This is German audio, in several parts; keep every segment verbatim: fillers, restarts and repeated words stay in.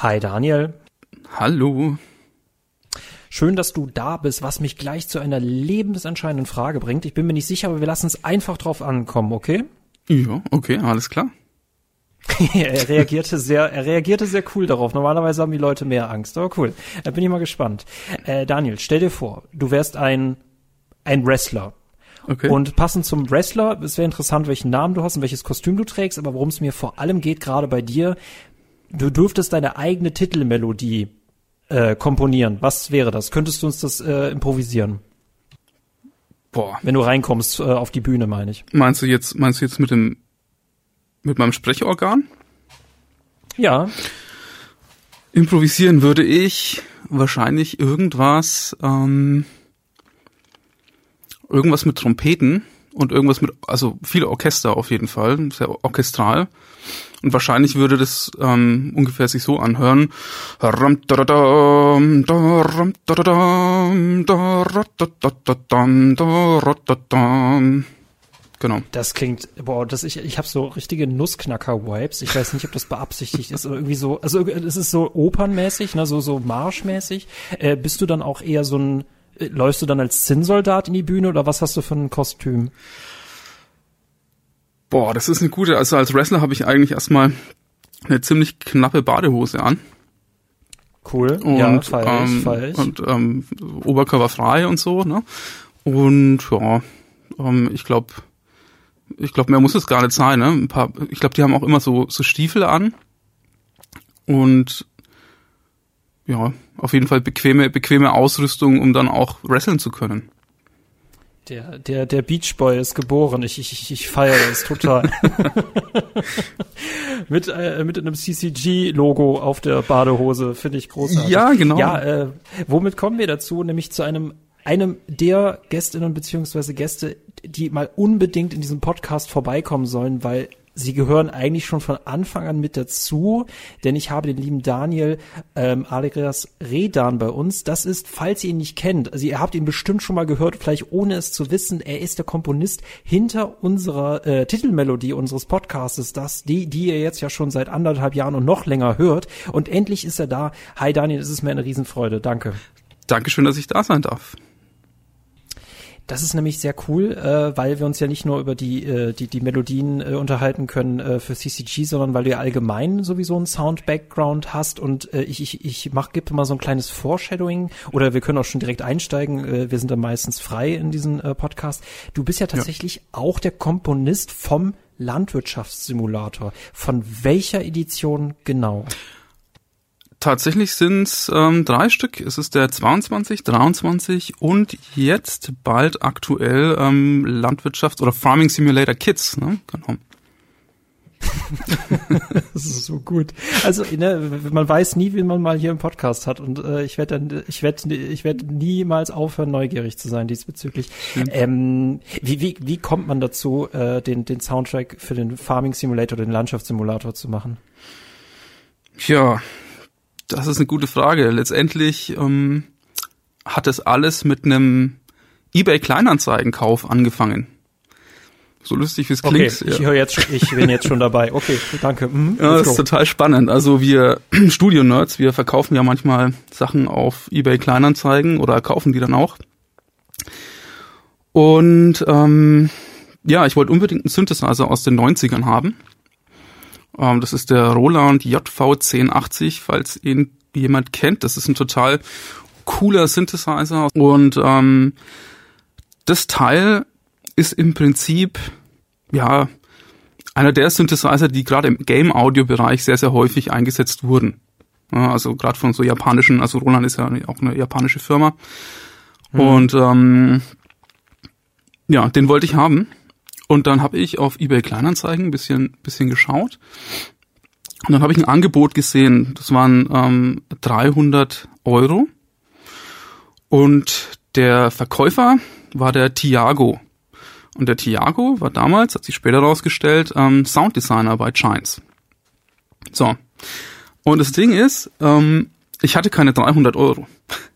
Hi Daniel. Hallo. Schön, dass du da bist, was mich gleich zu einer lebensentscheidenden Frage bringt. Ich bin mir nicht sicher, aber wir lassen es einfach drauf ankommen, okay? Ja, okay, alles klar. er reagierte sehr, er reagierte sehr cool darauf. Normalerweise haben die Leute mehr Angst, aber cool. Da bin ich mal gespannt. Äh, Daniel, stell dir vor, du wärst ein, ein Wrestler. Okay. Und passend zum Wrestler, es wäre interessant, welchen Namen du hast und welches Kostüm du trägst, aber worum es mir vor allem geht, gerade bei dir, du dürftest deine eigene Titelmelodie äh, komponieren. Was wäre das? Könntest du uns das äh, improvisieren? Boah. Wenn du reinkommst äh, auf die Bühne, meine ich. Meinst du jetzt, meinst du jetzt mit dem, mit meinem Sprechorgan? Ja. Improvisieren würde ich wahrscheinlich irgendwas, ähm, irgendwas mit Trompeten und irgendwas mit, also viele Orchester auf jeden Fall, sehr orchestral. Und wahrscheinlich würde das ähm, ungefähr sich so anhören. Genau. Das klingt, boah, das ich ich habe so richtige Nussknacker-Vibes. Ich weiß nicht, ob das beabsichtigt ist oder irgendwie so, also es ist so opernmäßig, ne, so so marschmäßig. Äh, bist du dann auch eher so ein, äh, läufst du dann als Zinnsoldat in die Bühne oder was hast du für ein Kostüm? Boah, das ist eine gute, also als Wrestler habe ich eigentlich erstmal eine ziemlich knappe Badehose an. Cool, und, ja, feier ich, ähm, feier ich. Und ähm, Oberkörper frei und so, ne? Und ja, ähm, ich glaube, ich glaube, mehr muss es gar nicht sein, ne? Ein paar, ich glaube, die haben auch immer so so Stiefel an und ja, auf jeden Fall bequeme bequeme Ausrüstung, um dann auch wresteln zu können. Der, der, der Beach Boy ist geboren. Ich, ich, ich feiere das total. mit, äh, mit einem C C G-Logo auf der Badehose, finde ich großartig. Ja, genau. Ja, äh, womit kommen wir dazu? Nämlich zu einem, einem der Gästinnen beziehungsweise Gäste, die mal unbedingt in diesem Podcast vorbeikommen sollen, weil sie gehören eigentlich schon von Anfang an mit dazu, denn ich habe den lieben Daniel ähm, alias Redan bei uns. Das ist, falls ihr ihn nicht kennt, also ihr habt ihn bestimmt schon mal gehört, vielleicht ohne es zu wissen, er ist der Komponist hinter unserer äh, Titelmelodie unseres Podcastes, das die, die ihr jetzt ja schon seit anderthalb Jahren und noch länger hört. Und endlich ist er da. Hi Daniel, es ist mir eine Riesenfreude. Danke. Dankeschön, dass ich da sein darf. Das ist nämlich sehr cool, äh, weil wir uns ja nicht nur über die äh, die die Melodien äh, unterhalten können äh, für C C G, sondern weil du ja allgemein sowieso einen Sound-Background hast und äh, ich ich ich mach gib mal so ein kleines Foreshadowing oder wir können auch schon direkt einsteigen. Äh, wir sind da meistens frei in diesen äh, Podcast. Du bist ja tatsächlich ja. auch der Komponist vom Landwirtschaftssimulator. Von welcher Edition genau? Tatsächlich sind es ähm, drei Stück. Es ist der zweiundzwanzig, dreiundzwanzig und jetzt bald aktuell ähm, Landwirtschaft oder Farming Simulator Kids. Ne? Genau. Das ist so gut. Also ne, man weiß nie, wen man mal hier im Podcast hat und äh, ich werde dann, ich werde, ich werde niemals aufhören, neugierig zu sein diesbezüglich. Mhm. Ähm, wie wie wie kommt man dazu, äh, den den Soundtrack für den Farming Simulator, den Landschaftssimulator zu machen? Ja. Das ist eine gute Frage. Letztendlich ähm, hat es alles mit einem eBay-Kleinanzeigenkauf angefangen. So lustig wie es klingt. Okay, ich höre jetzt, schon, ich bin jetzt schon dabei. Okay, danke. Mhm, ja, das ist total spannend. Also wir Studio-Nerds, wir verkaufen ja manchmal Sachen auf eBay-Kleinanzeigen oder kaufen die dann auch. Und ähm, ja, ich wollte unbedingt einen Synthesizer aus den neunzigern haben. Das ist der Roland J V zehn achtzig, falls ihn jemand kennt. Das ist ein total cooler Synthesizer. Und ähm, das Teil ist im Prinzip ja einer der Synthesizer, die gerade im Game-Audio-Bereich sehr, sehr häufig eingesetzt wurden. Ja, also gerade von so japanischen, also Roland ist ja auch eine japanische Firma. Hm. Und ähm, ja, den wollte ich haben. Und dann habe ich auf eBay Kleinanzeigen ein bisschen, bisschen geschaut. Und dann habe ich ein Angebot gesehen. Das waren ähm, dreihundert Euro. Und der Verkäufer war der Thiago. Und der Thiago war damals, hat sich später rausgestellt, ähm, Sounddesigner bei Chines. So. Und das Ding ist, ähm, ich hatte keine dreihundert Euro.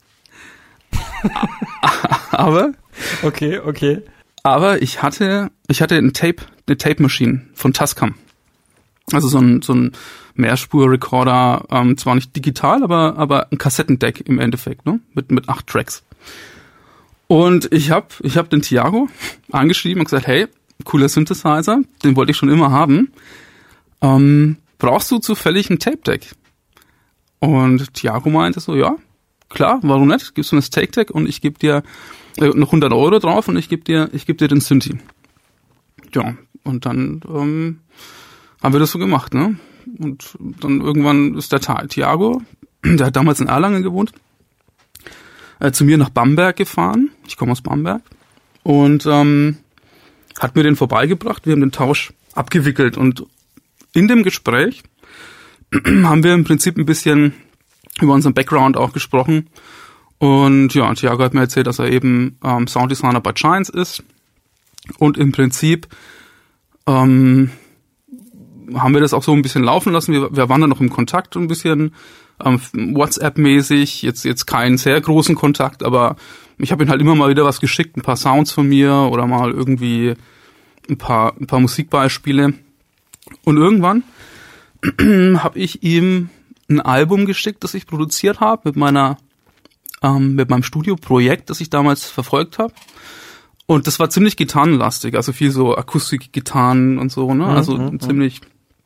Aber. Okay, okay. Aber ich hatte, ich hatte ein Tape, eine Tape Machine von Tascam. Also so ein so ein Mehrspur-Recorder, ähm, zwar nicht digital, aber aber ein Kassettendeck im Endeffekt, ne? Mit mit acht Tracks. Und ich habe ich hab den Thiago angeschrieben und gesagt, hey, cooler Synthesizer, den wollte ich schon immer haben. Ähm, brauchst du zufällig ein Tape-Deck? Und Thiago meinte so, ja, klar, warum nicht? Gibst du mir das Tape-Deck und ich gebe dir äh, noch hundert Euro drauf und ich gebe dir ich gebe dir den Synthi. Ja, und dann ähm, haben wir das so gemacht, ne? Und dann irgendwann ist der Thiago, der hat damals in Erlangen gewohnt, äh, zu mir nach Bamberg gefahren. Ich komme aus Bamberg. Und ähm, hat mir den vorbeigebracht. Wir haben den Tausch abgewickelt. Und in dem Gespräch haben wir im Prinzip ein bisschen über unseren Background auch gesprochen. Und ja, Thiago hat mir erzählt, dass er eben ähm, Sounddesigner bei Giants ist. Und im Prinzip ähm, haben wir das auch so ein bisschen laufen lassen. Wir, wir waren dann noch im Kontakt ein bisschen ähm, WhatsApp-mäßig. Jetzt jetzt keinen sehr großen Kontakt, aber ich habe ihm halt immer mal wieder was geschickt, ein paar Sounds von mir oder mal irgendwie ein paar ein paar Musikbeispiele. Und irgendwann habe ich ihm ein Album geschickt, das ich produziert habe mit meiner ähm, mit meinem Studioprojekt, das ich damals verfolgt habe. Und das war ziemlich gitarrenlastig, also viel so Akustikgitarren und so, ne? Also mhm, ziemlich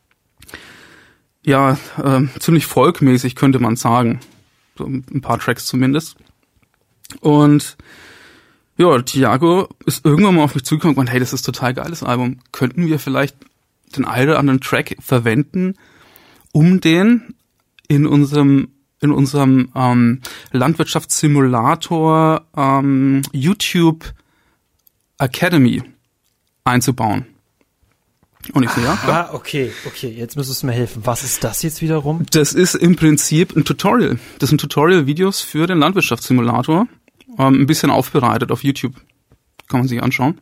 ja, äh, ziemlich folkmäßig könnte man sagen. So ein paar Tracks zumindest. Und ja, Thiago ist irgendwann mal auf mich zugekommen und hey, das ist total geiles Album. Könnten wir vielleicht den einen oder anderen Track verwenden, um den in unserem in unserem ähm, Landwirtschaftssimulator ähm, YouTube Academy einzubauen. Und ich so, ja, klar. Ah, okay, okay, jetzt müsstest du mir helfen. Was ist das jetzt wiederum? Das ist im Prinzip ein Tutorial. Das sind Tutorial-Videos für den Landwirtschaftssimulator. Ähm, ein bisschen aufbereitet auf YouTube. Kann man sich anschauen.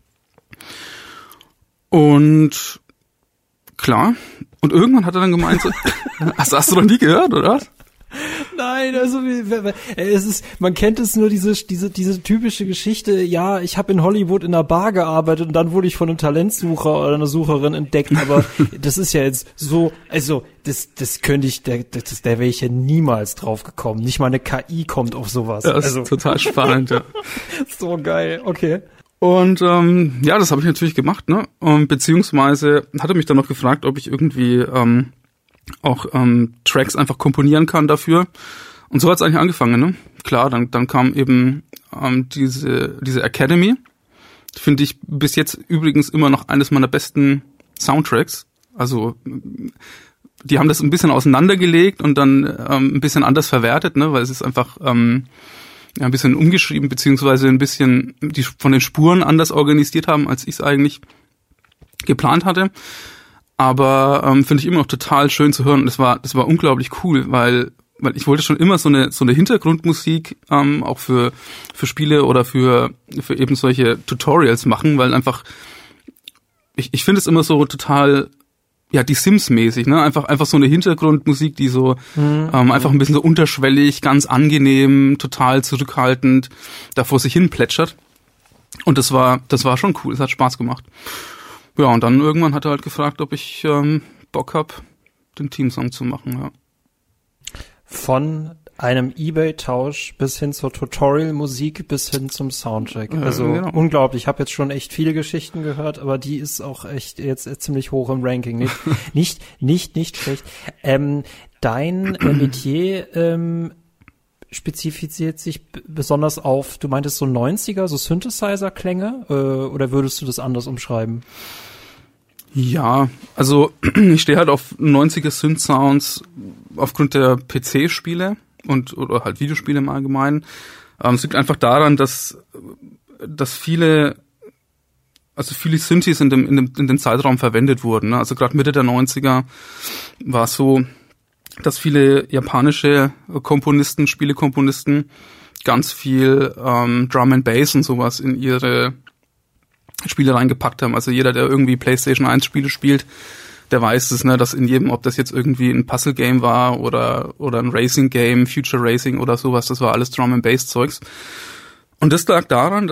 Und klar. Und irgendwann hat er dann gemeint, so, hast, hast du noch nie gehört, oder? Nein, also es ist, man kennt es nur diese diese diese typische Geschichte. Ja, ich habe in Hollywood in einer Bar gearbeitet und dann wurde ich von einem Talentsucher oder einer Sucherin entdeckt. Aber das ist ja jetzt so, also das das könnte ich, der das, der wäre ich ja niemals drauf gekommen. Nicht mal eine K I kommt auf sowas. Ja, das also ist total spannend. Ja. So geil. Okay. Und ähm, ja, das habe ich natürlich gemacht, ne? Und beziehungsweise hat er mich dann noch gefragt, ob ich irgendwie ähm, auch ähm, Tracks einfach komponieren kann dafür. Und so hat es eigentlich angefangen, ne? Klar, dann dann kam eben ähm, diese diese Academy. Finde ich bis jetzt übrigens immer noch eines meiner besten Soundtracks. Also die haben das ein bisschen auseinandergelegt und dann ähm, ein bisschen anders verwertet, ne? Weil es ist einfach ähm, ja, ein bisschen umgeschrieben, beziehungsweise ein bisschen die von den Spuren anders organisiert haben, als ich es eigentlich geplant hatte. Aber ähm, finde ich immer noch total schön zu hören. Und das war das war unglaublich cool, weil weil ich wollte schon immer so eine so eine Hintergrundmusik ähm, auch für für Spiele oder für für eben solche Tutorials machen, weil einfach ich ich finde es immer so total ja die Sims-mäßig, ne? Einfach einfach so eine Hintergrundmusik, die so mhm. ähm, einfach ein bisschen so unterschwellig, ganz angenehm, total zurückhaltend da vor sich hin plätschert. Und das war das war schon cool. Es hat Spaß gemacht. Ja, und dann irgendwann hat er halt gefragt, ob ich ähm, Bock hab, den Teamsong zu machen, ja. Von einem eBay-Tausch bis hin zur Tutorial-Musik bis hin zum Soundtrack. Ja, also genau. Unglaublich. Ich habe jetzt schon echt viele Geschichten gehört, aber die ist auch echt jetzt ziemlich hoch im Ranking. Nicht, nicht, nicht, nicht schlecht. Ähm, dein äh, Metier ähm, spezifiziert sich b- besonders auf, du meintest so neunziger, so Synthesizer-Klänge, äh, oder würdest du das anders umschreiben? Ja, also ich stehe halt auf neunziger Synth-Sounds aufgrund der P C-Spiele und oder halt Videospiele im Allgemeinen. Ähm, es liegt einfach daran, dass dass viele also viele Synthes in dem in dem in dem Zeitraum verwendet wurden. Ne? Also gerade Mitte der neunziger war es so, dass viele japanische Komponisten, Spielekomponisten ganz viel ähm, Drum and Bass und sowas in ihre Spiele reingepackt haben. Also jeder, der irgendwie PlayStation eins Spiele spielt, der weiß es, ne, dass in jedem, ob das jetzt irgendwie ein Puzzle-Game war oder oder ein Racing-Game, Future Racing oder sowas, das war alles Drum and Bass Zeugs. Und das lag daran, dass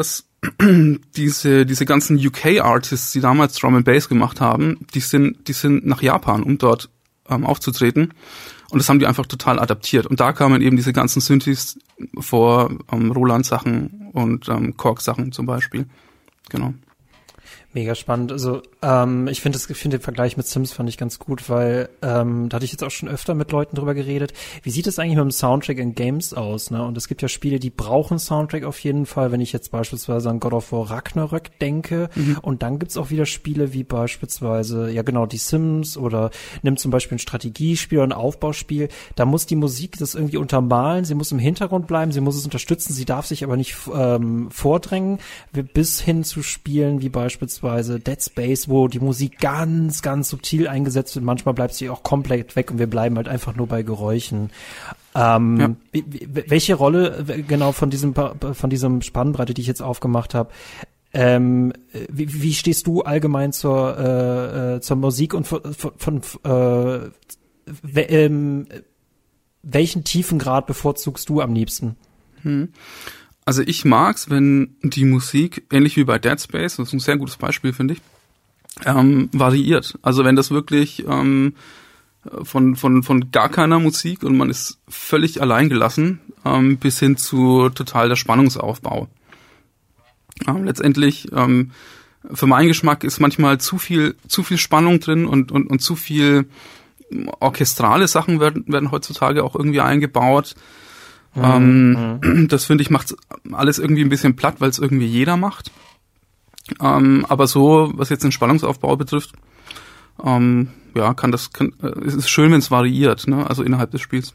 diese diese ganzen U K-Artists, die damals Drum and Bass gemacht haben, die sind die sind nach Japan, um dort ähm, aufzutreten. Und das haben die einfach total adaptiert. Und da kamen eben diese ganzen Synthes vor, ähm, Roland-Sachen und ähm, Korg-Sachen zum Beispiel. Genau. Mega spannend. Also ähm, ich finde ich finde den Vergleich mit Sims fand ich ganz gut, weil ähm, da hatte ich jetzt auch schon öfter mit Leuten drüber geredet. Wie sieht es eigentlich mit dem Soundtrack in Games aus? Ne? Und es gibt ja Spiele, die brauchen Soundtrack auf jeden Fall. Wenn ich jetzt beispielsweise an God of War Ragnarök denke, mhm. und dann gibt's auch wieder Spiele wie beispielsweise, ja genau, die Sims oder nimm zum Beispiel ein Strategiespiel oder ein Aufbauspiel. Da muss die Musik das irgendwie untermalen. Sie muss im Hintergrund bleiben. Sie muss es unterstützen. Sie darf sich aber nicht ähm, vordrängen, bis hin zu Spielen wie beispielsweise Dead Space, wo die Musik ganz, ganz subtil eingesetzt wird. Manchmal bleibt sie auch komplett weg und wir bleiben halt einfach nur bei Geräuschen. Ähm, ja. wie, wie, welche Rolle genau von diesem von diesem Spannbreite, die ich jetzt aufgemacht habe, ähm, wie, wie stehst du allgemein zur äh, zur Musik und von, von, von äh, we, ähm, welchen Tiefengrad bevorzugst du am liebsten? Hm. Also ich mag's, wenn die Musik, ähnlich wie bei Dead Space, das ist ein sehr gutes Beispiel, finde ich, ähm, variiert. Also wenn das wirklich ähm, von von von gar keiner Musik und man ist völlig alleingelassen, ähm, bis hin zu total der Spannungsaufbau. Ähm, letztendlich, ähm, für meinen Geschmack ist manchmal zu viel zu viel Spannung drin und und und zu viel orchestrale Sachen werden werden heutzutage auch irgendwie eingebaut. Ähm, mhm. Das finde ich macht alles irgendwie ein bisschen platt, weil es irgendwie jeder macht. Ähm, aber so, was jetzt den Spannungsaufbau betrifft, ähm, ja, kann das, kann, äh, es ist schön, wenn es variiert, ne? Also innerhalb des Spiels.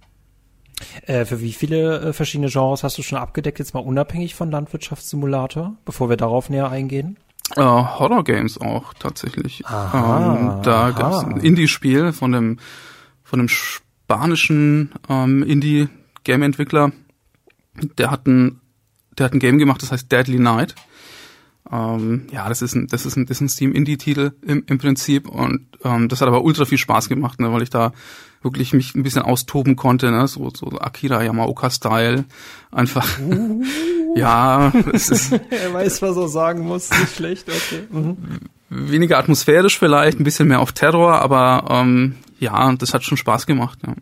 Äh, für wie viele äh, verschiedene Genres hast du schon abgedeckt, jetzt mal unabhängig von Landwirtschaftssimulator, bevor wir darauf näher eingehen? Äh, Horror-Games auch tatsächlich. Aha, ähm, da gab es ein Indie-Spiel von dem von dem spanischen ähm, Indie Game-Entwickler, der hat ein, der hat ein Game gemacht, das heißt Deadly Night. Ähm, ja, das ist ein, das ist ein, das ist ein Steam-Indie-Titel im, im Prinzip und ähm, das hat aber ultra viel Spaß gemacht, ne, weil ich da wirklich mich ein bisschen austoben konnte, ne, so, so Akira Yamaoka-Style, einfach. Uh. Ja, es ist. Er weiß, was er sagen muss, nicht schlecht, okay. Mhm. Weniger atmosphärisch vielleicht, ein bisschen mehr auf Terror, aber ähm, ja, das hat schon Spaß gemacht, ja.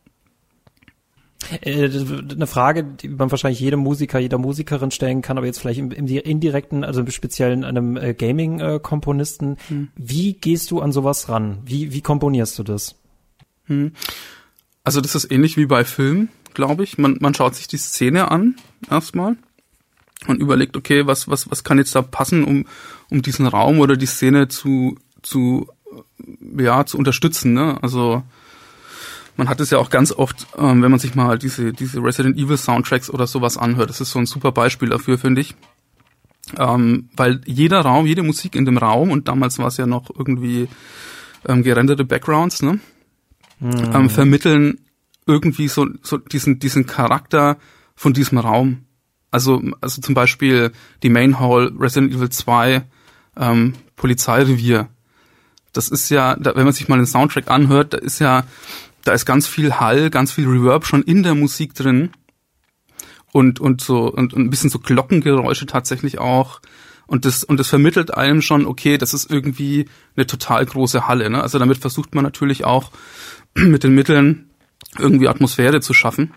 Eine Frage, die man wahrscheinlich jedem Musiker, jeder Musikerin stellen kann, aber jetzt vielleicht im, im indirekten, also im speziellen einem äh, Gaming-Komponisten. Hm. Wie gehst du an sowas ran? Wie, wie komponierst du das? Hm. Also das ist ähnlich wie bei Filmen, glaube ich. Man, man schaut sich die Szene an erstmal und überlegt, okay, was, was, was kann jetzt da passen, um, um diesen Raum oder die Szene zu, zu, ja, zu unterstützen, ne? Also man hat es ja auch ganz oft, ähm, wenn man sich mal diese diese Resident Evil Soundtracks oder sowas anhört. Das ist so ein super Beispiel dafür, finde ich. Ähm, weil jeder Raum, jede Musik in dem Raum, und damals war es ja noch irgendwie ähm, gerenderte Backgrounds, ne, mhm. ähm, vermitteln irgendwie so so diesen diesen Charakter von diesem Raum. Also also zum Beispiel die Main Hall, Resident Evil zwei, ähm, Polizeirevier. Das ist ja, da, wenn man sich mal den Soundtrack anhört, da ist ja Da ist ganz viel Hall, ganz viel Reverb schon in der Musik drin und und so und, und ein bisschen so Glockengeräusche tatsächlich auch und das und das vermittelt einem schon, okay, das ist irgendwie eine total große Halle, ne? Also damit versucht man natürlich auch mit den Mitteln irgendwie Atmosphäre zu schaffen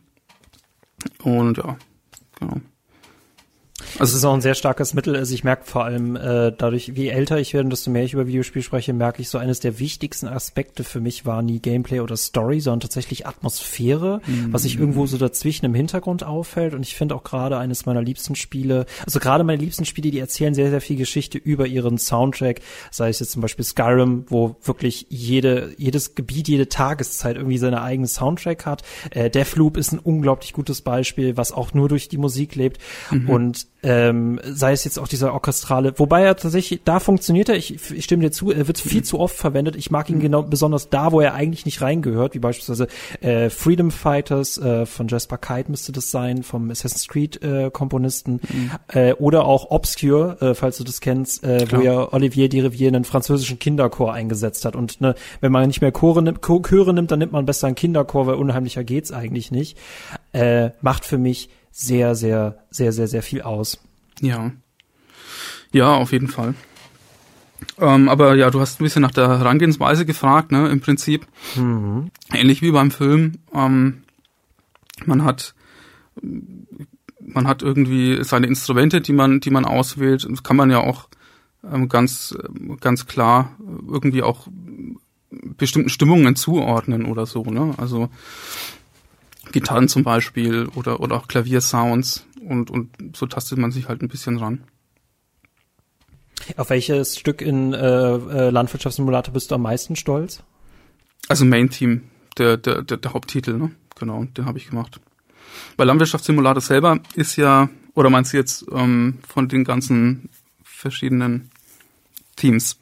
und ja, genau. Also es ist auch ein sehr starkes Mittel. Also ich merke vor allem äh, dadurch, wie älter ich werde und desto mehr ich über Videospiele spreche, merke ich, so eines der wichtigsten Aspekte für mich war nie Gameplay oder Story, sondern tatsächlich Atmosphäre, mhm. was sich irgendwo so dazwischen im Hintergrund auffällt. Und ich finde auch gerade eines meiner liebsten Spiele, also gerade meine liebsten Spiele, die erzählen sehr, sehr viel Geschichte über ihren Soundtrack. Sei es jetzt zum Beispiel Skyrim, wo wirklich jede jedes Gebiet, jede Tageszeit irgendwie seine eigene Soundtrack hat. Äh, Deathloop ist ein unglaublich gutes Beispiel, was auch nur durch die Musik lebt. Mhm. Und Ähm, sei es jetzt auch dieser orchestrale, wobei er tatsächlich, da funktioniert er, ich, ich stimme dir zu, er wird viel mhm. zu oft verwendet. Ich mag ihn mhm. genau besonders da, wo er eigentlich nicht reingehört, wie beispielsweise äh, Freedom Fighters äh, von Jasper Kite müsste das sein, vom Assassin's Creed äh, Komponisten, mhm. äh, oder auch Obscure, äh, falls du das kennst, äh, wo ja Olivier Derivière einen französischen Kinderchor eingesetzt hat. Und ne, wenn man nicht mehr Chore nimmt, Chöre nimmt, dann nimmt man besser einen Kinderchor, weil unheimlicher geht's eigentlich nicht. Äh, macht für mich sehr, sehr, sehr, sehr, sehr viel aus. Ja. Ja, auf jeden Fall. Ähm, aber ja, du hast ein bisschen nach der Herangehensweise gefragt, ne, im Prinzip. Mhm. Ähnlich wie beim Film. Ähm, man hat, man hat irgendwie seine Instrumente, die man, die man auswählt. Das kann man ja auch ähm, ganz, ganz klar irgendwie auch bestimmten Stimmungen zuordnen oder so, ne? Also Gitarren zum Beispiel oder, oder auch Klaviersounds und, und so tastet man sich halt ein bisschen ran. Auf welches Stück in äh, Landwirtschaftssimulator bist du am meisten stolz? Also Main Theme, der, der, der, der Haupttitel, ne? Genau, den habe ich gemacht. Bei Landwirtschaftssimulator selber ist ja, oder meinst du jetzt ähm, von den ganzen verschiedenen Teams?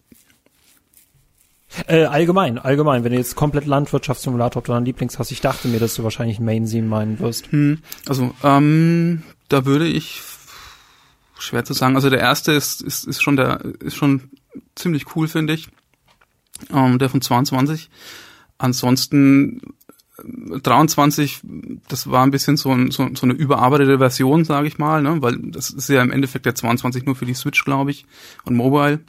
Äh, allgemein, allgemein. Wenn du jetzt komplett Landwirtschaftssimulator, ob du einen Lieblings hast, ich dachte mir, dass du wahrscheinlich Main Theme meinen wirst. Hm, also, ähm, da würde ich, schwer zu sagen, also der erste ist, ist, ist schon der, ist schon ziemlich cool, finde ich. Ähm, der von zweiundzwanzig. Ansonsten dreiundzwanzig, das war ein bisschen so, ein, so, so eine überarbeitete Version, sage ich mal, ne, weil das ist ja im Endeffekt der zweiundzwanzig nur für die Switch, glaube ich, und Mobile.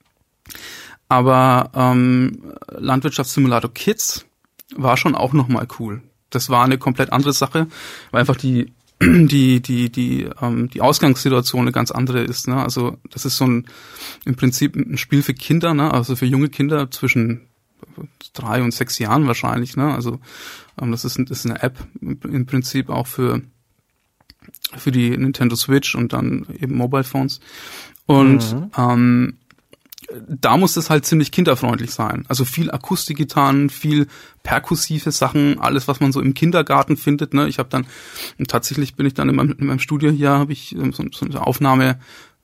Aber ähm, Landwirtschaftssimulator Kids war schon auch nochmal cool. Das war eine komplett andere Sache, weil einfach die die die die ähm, die Ausgangssituation eine ganz andere ist. Ne? Also das ist so ein im Prinzip ein Spiel für Kinder, ne? Also für junge Kinder zwischen drei und sechs Jahren wahrscheinlich. Ne? Also ähm, das ist, das ist eine App im Prinzip auch für für die Nintendo Switch und dann eben Mobile Phones. Und mhm. ähm, da muss es halt ziemlich kinderfreundlich sein. Also viel Akustikgitarren, viel perkussive Sachen, alles, was man so im Kindergarten findet. Ne? Ich habe dann, tatsächlich bin ich dann in meinem, in meinem Studio hier, habe ich so, so einen Aufnahmeraum,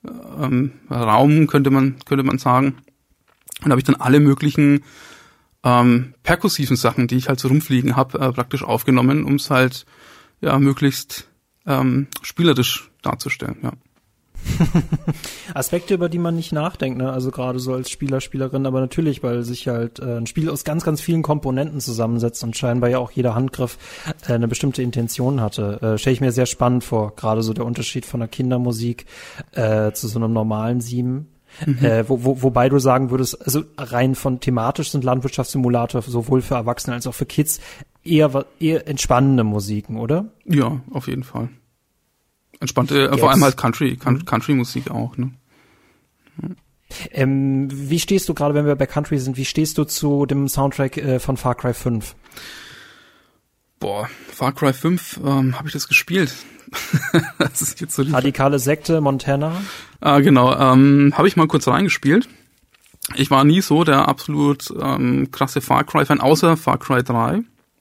ähm, könnte man könnte man sagen. Und da habe ich dann alle möglichen ähm, perkussiven Sachen, die ich halt so rumfliegen habe, äh, praktisch aufgenommen, um es halt ja möglichst ähm, spielerisch darzustellen, ja. Aspekte, über die man nicht nachdenkt, ne? Also gerade so als Spieler, Spielerin, aber natürlich, weil sich halt äh, ein Spiel aus ganz, ganz vielen Komponenten zusammensetzt und scheinbar ja auch jeder Handgriff äh, eine bestimmte Intention hatte. Äh, stelle ich mir sehr spannend vor, gerade so der Unterschied von der Kindermusik äh, zu so einem normalen Sieben. Mhm. Äh, wo, wo, wobei du sagen würdest, also rein von thematisch sind Landwirtschaftssimulator sowohl für Erwachsene als auch für Kids eher, eher entspannende Musiken, oder? Ja, auf jeden Fall. Entspannte, äh, vor allem halt Country, Country-Musik auch, ne? Hm. Ähm, wie stehst du, gerade wenn wir bei Country sind, wie stehst du zu dem Soundtrack äh, von Far Cry fünf? Boah, Far Cry fünf, ähm, habe ich das gespielt? Das ist jetzt so die Radikale Sekte, Montana? Ah, genau, ähm, habe ich mal kurz reingespielt. Ich war nie so der absolut ähm, krasse Far Cry-Fan, außer Far Cry drei.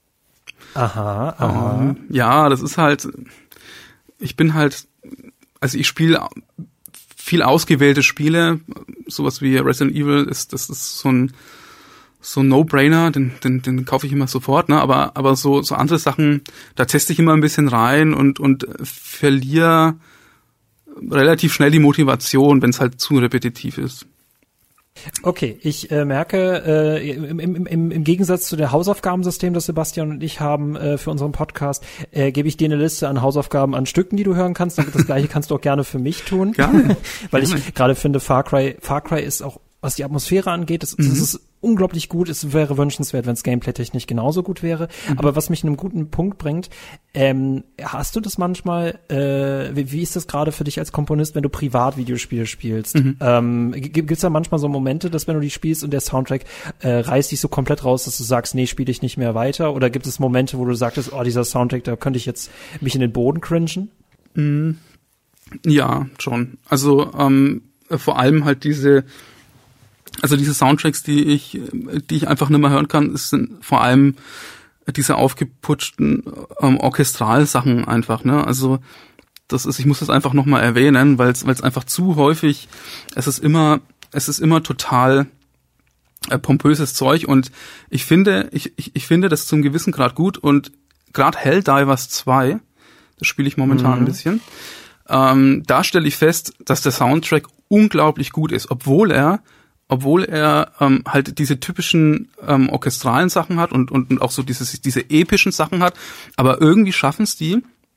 Aha, aha. Ähm, ja, das ist halt... Ich bin halt, also ich spiele viel ausgewählte Spiele, sowas wie Resident Evil ist, das ist so ein so ein No-Brainer, den den den kaufe ich immer sofort, ne? Aber aber so so andere Sachen, da teste ich immer ein bisschen rein und und verliere relativ schnell die Motivation, wenn es halt zu repetitiv ist. Okay, ich äh, merke, äh, im, im, im, im Gegensatz zu der Hausaufgabensystem, das Sebastian und ich haben äh, für unseren Podcast, äh, gebe ich dir eine Liste an Hausaufgaben an Stücken, die du hören kannst. Und das Gleiche kannst du auch gerne für mich tun. Gerne. Weil gerne. ich gerade finde, Far Cry, Far Cry ist auch, was die Atmosphäre angeht, das, mhm. das ist unglaublich gut. Es wäre wünschenswert, wenn es gameplay-technisch genauso gut wäre. Mhm. Aber was mich in einem guten Punkt bringt, ähm, hast du das manchmal, äh, wie, wie ist das gerade für dich als Komponist, wenn du privat Videospiele spielst? Mhm. Ähm, gibt es da manchmal so Momente, dass wenn du die spielst und der Soundtrack äh, reißt dich so komplett raus, dass du sagst, nee, spiele ich nicht mehr weiter? Oder gibt es Momente, wo du sagtest, oh, dieser Soundtrack, da könnte ich jetzt mich in den Boden cringen? Mhm. Ja, schon. Also ähm, vor allem halt diese Also diese Soundtracks, die ich, die ich einfach nicht mehr hören kann, sind vor allem diese aufgeputschten ähm, Orchestralsachen einfach, ne? Also das ist, ich muss das einfach nochmal erwähnen, weil es, weil es einfach zu häufig, es ist immer, es ist immer total äh, pompöses Zeug und ich finde, ich, ich, ich finde das zum gewissen Grad gut und gerade Helldivers zwei, das spiele ich momentan mhm. ein bisschen, ähm, da stelle ich fest, dass der Soundtrack unglaublich gut ist, obwohl er obwohl er ähm, halt diese typischen ähm, orchestralen Sachen hat und, und und auch so diese diese epischen Sachen hat, aber irgendwie schaffen es die,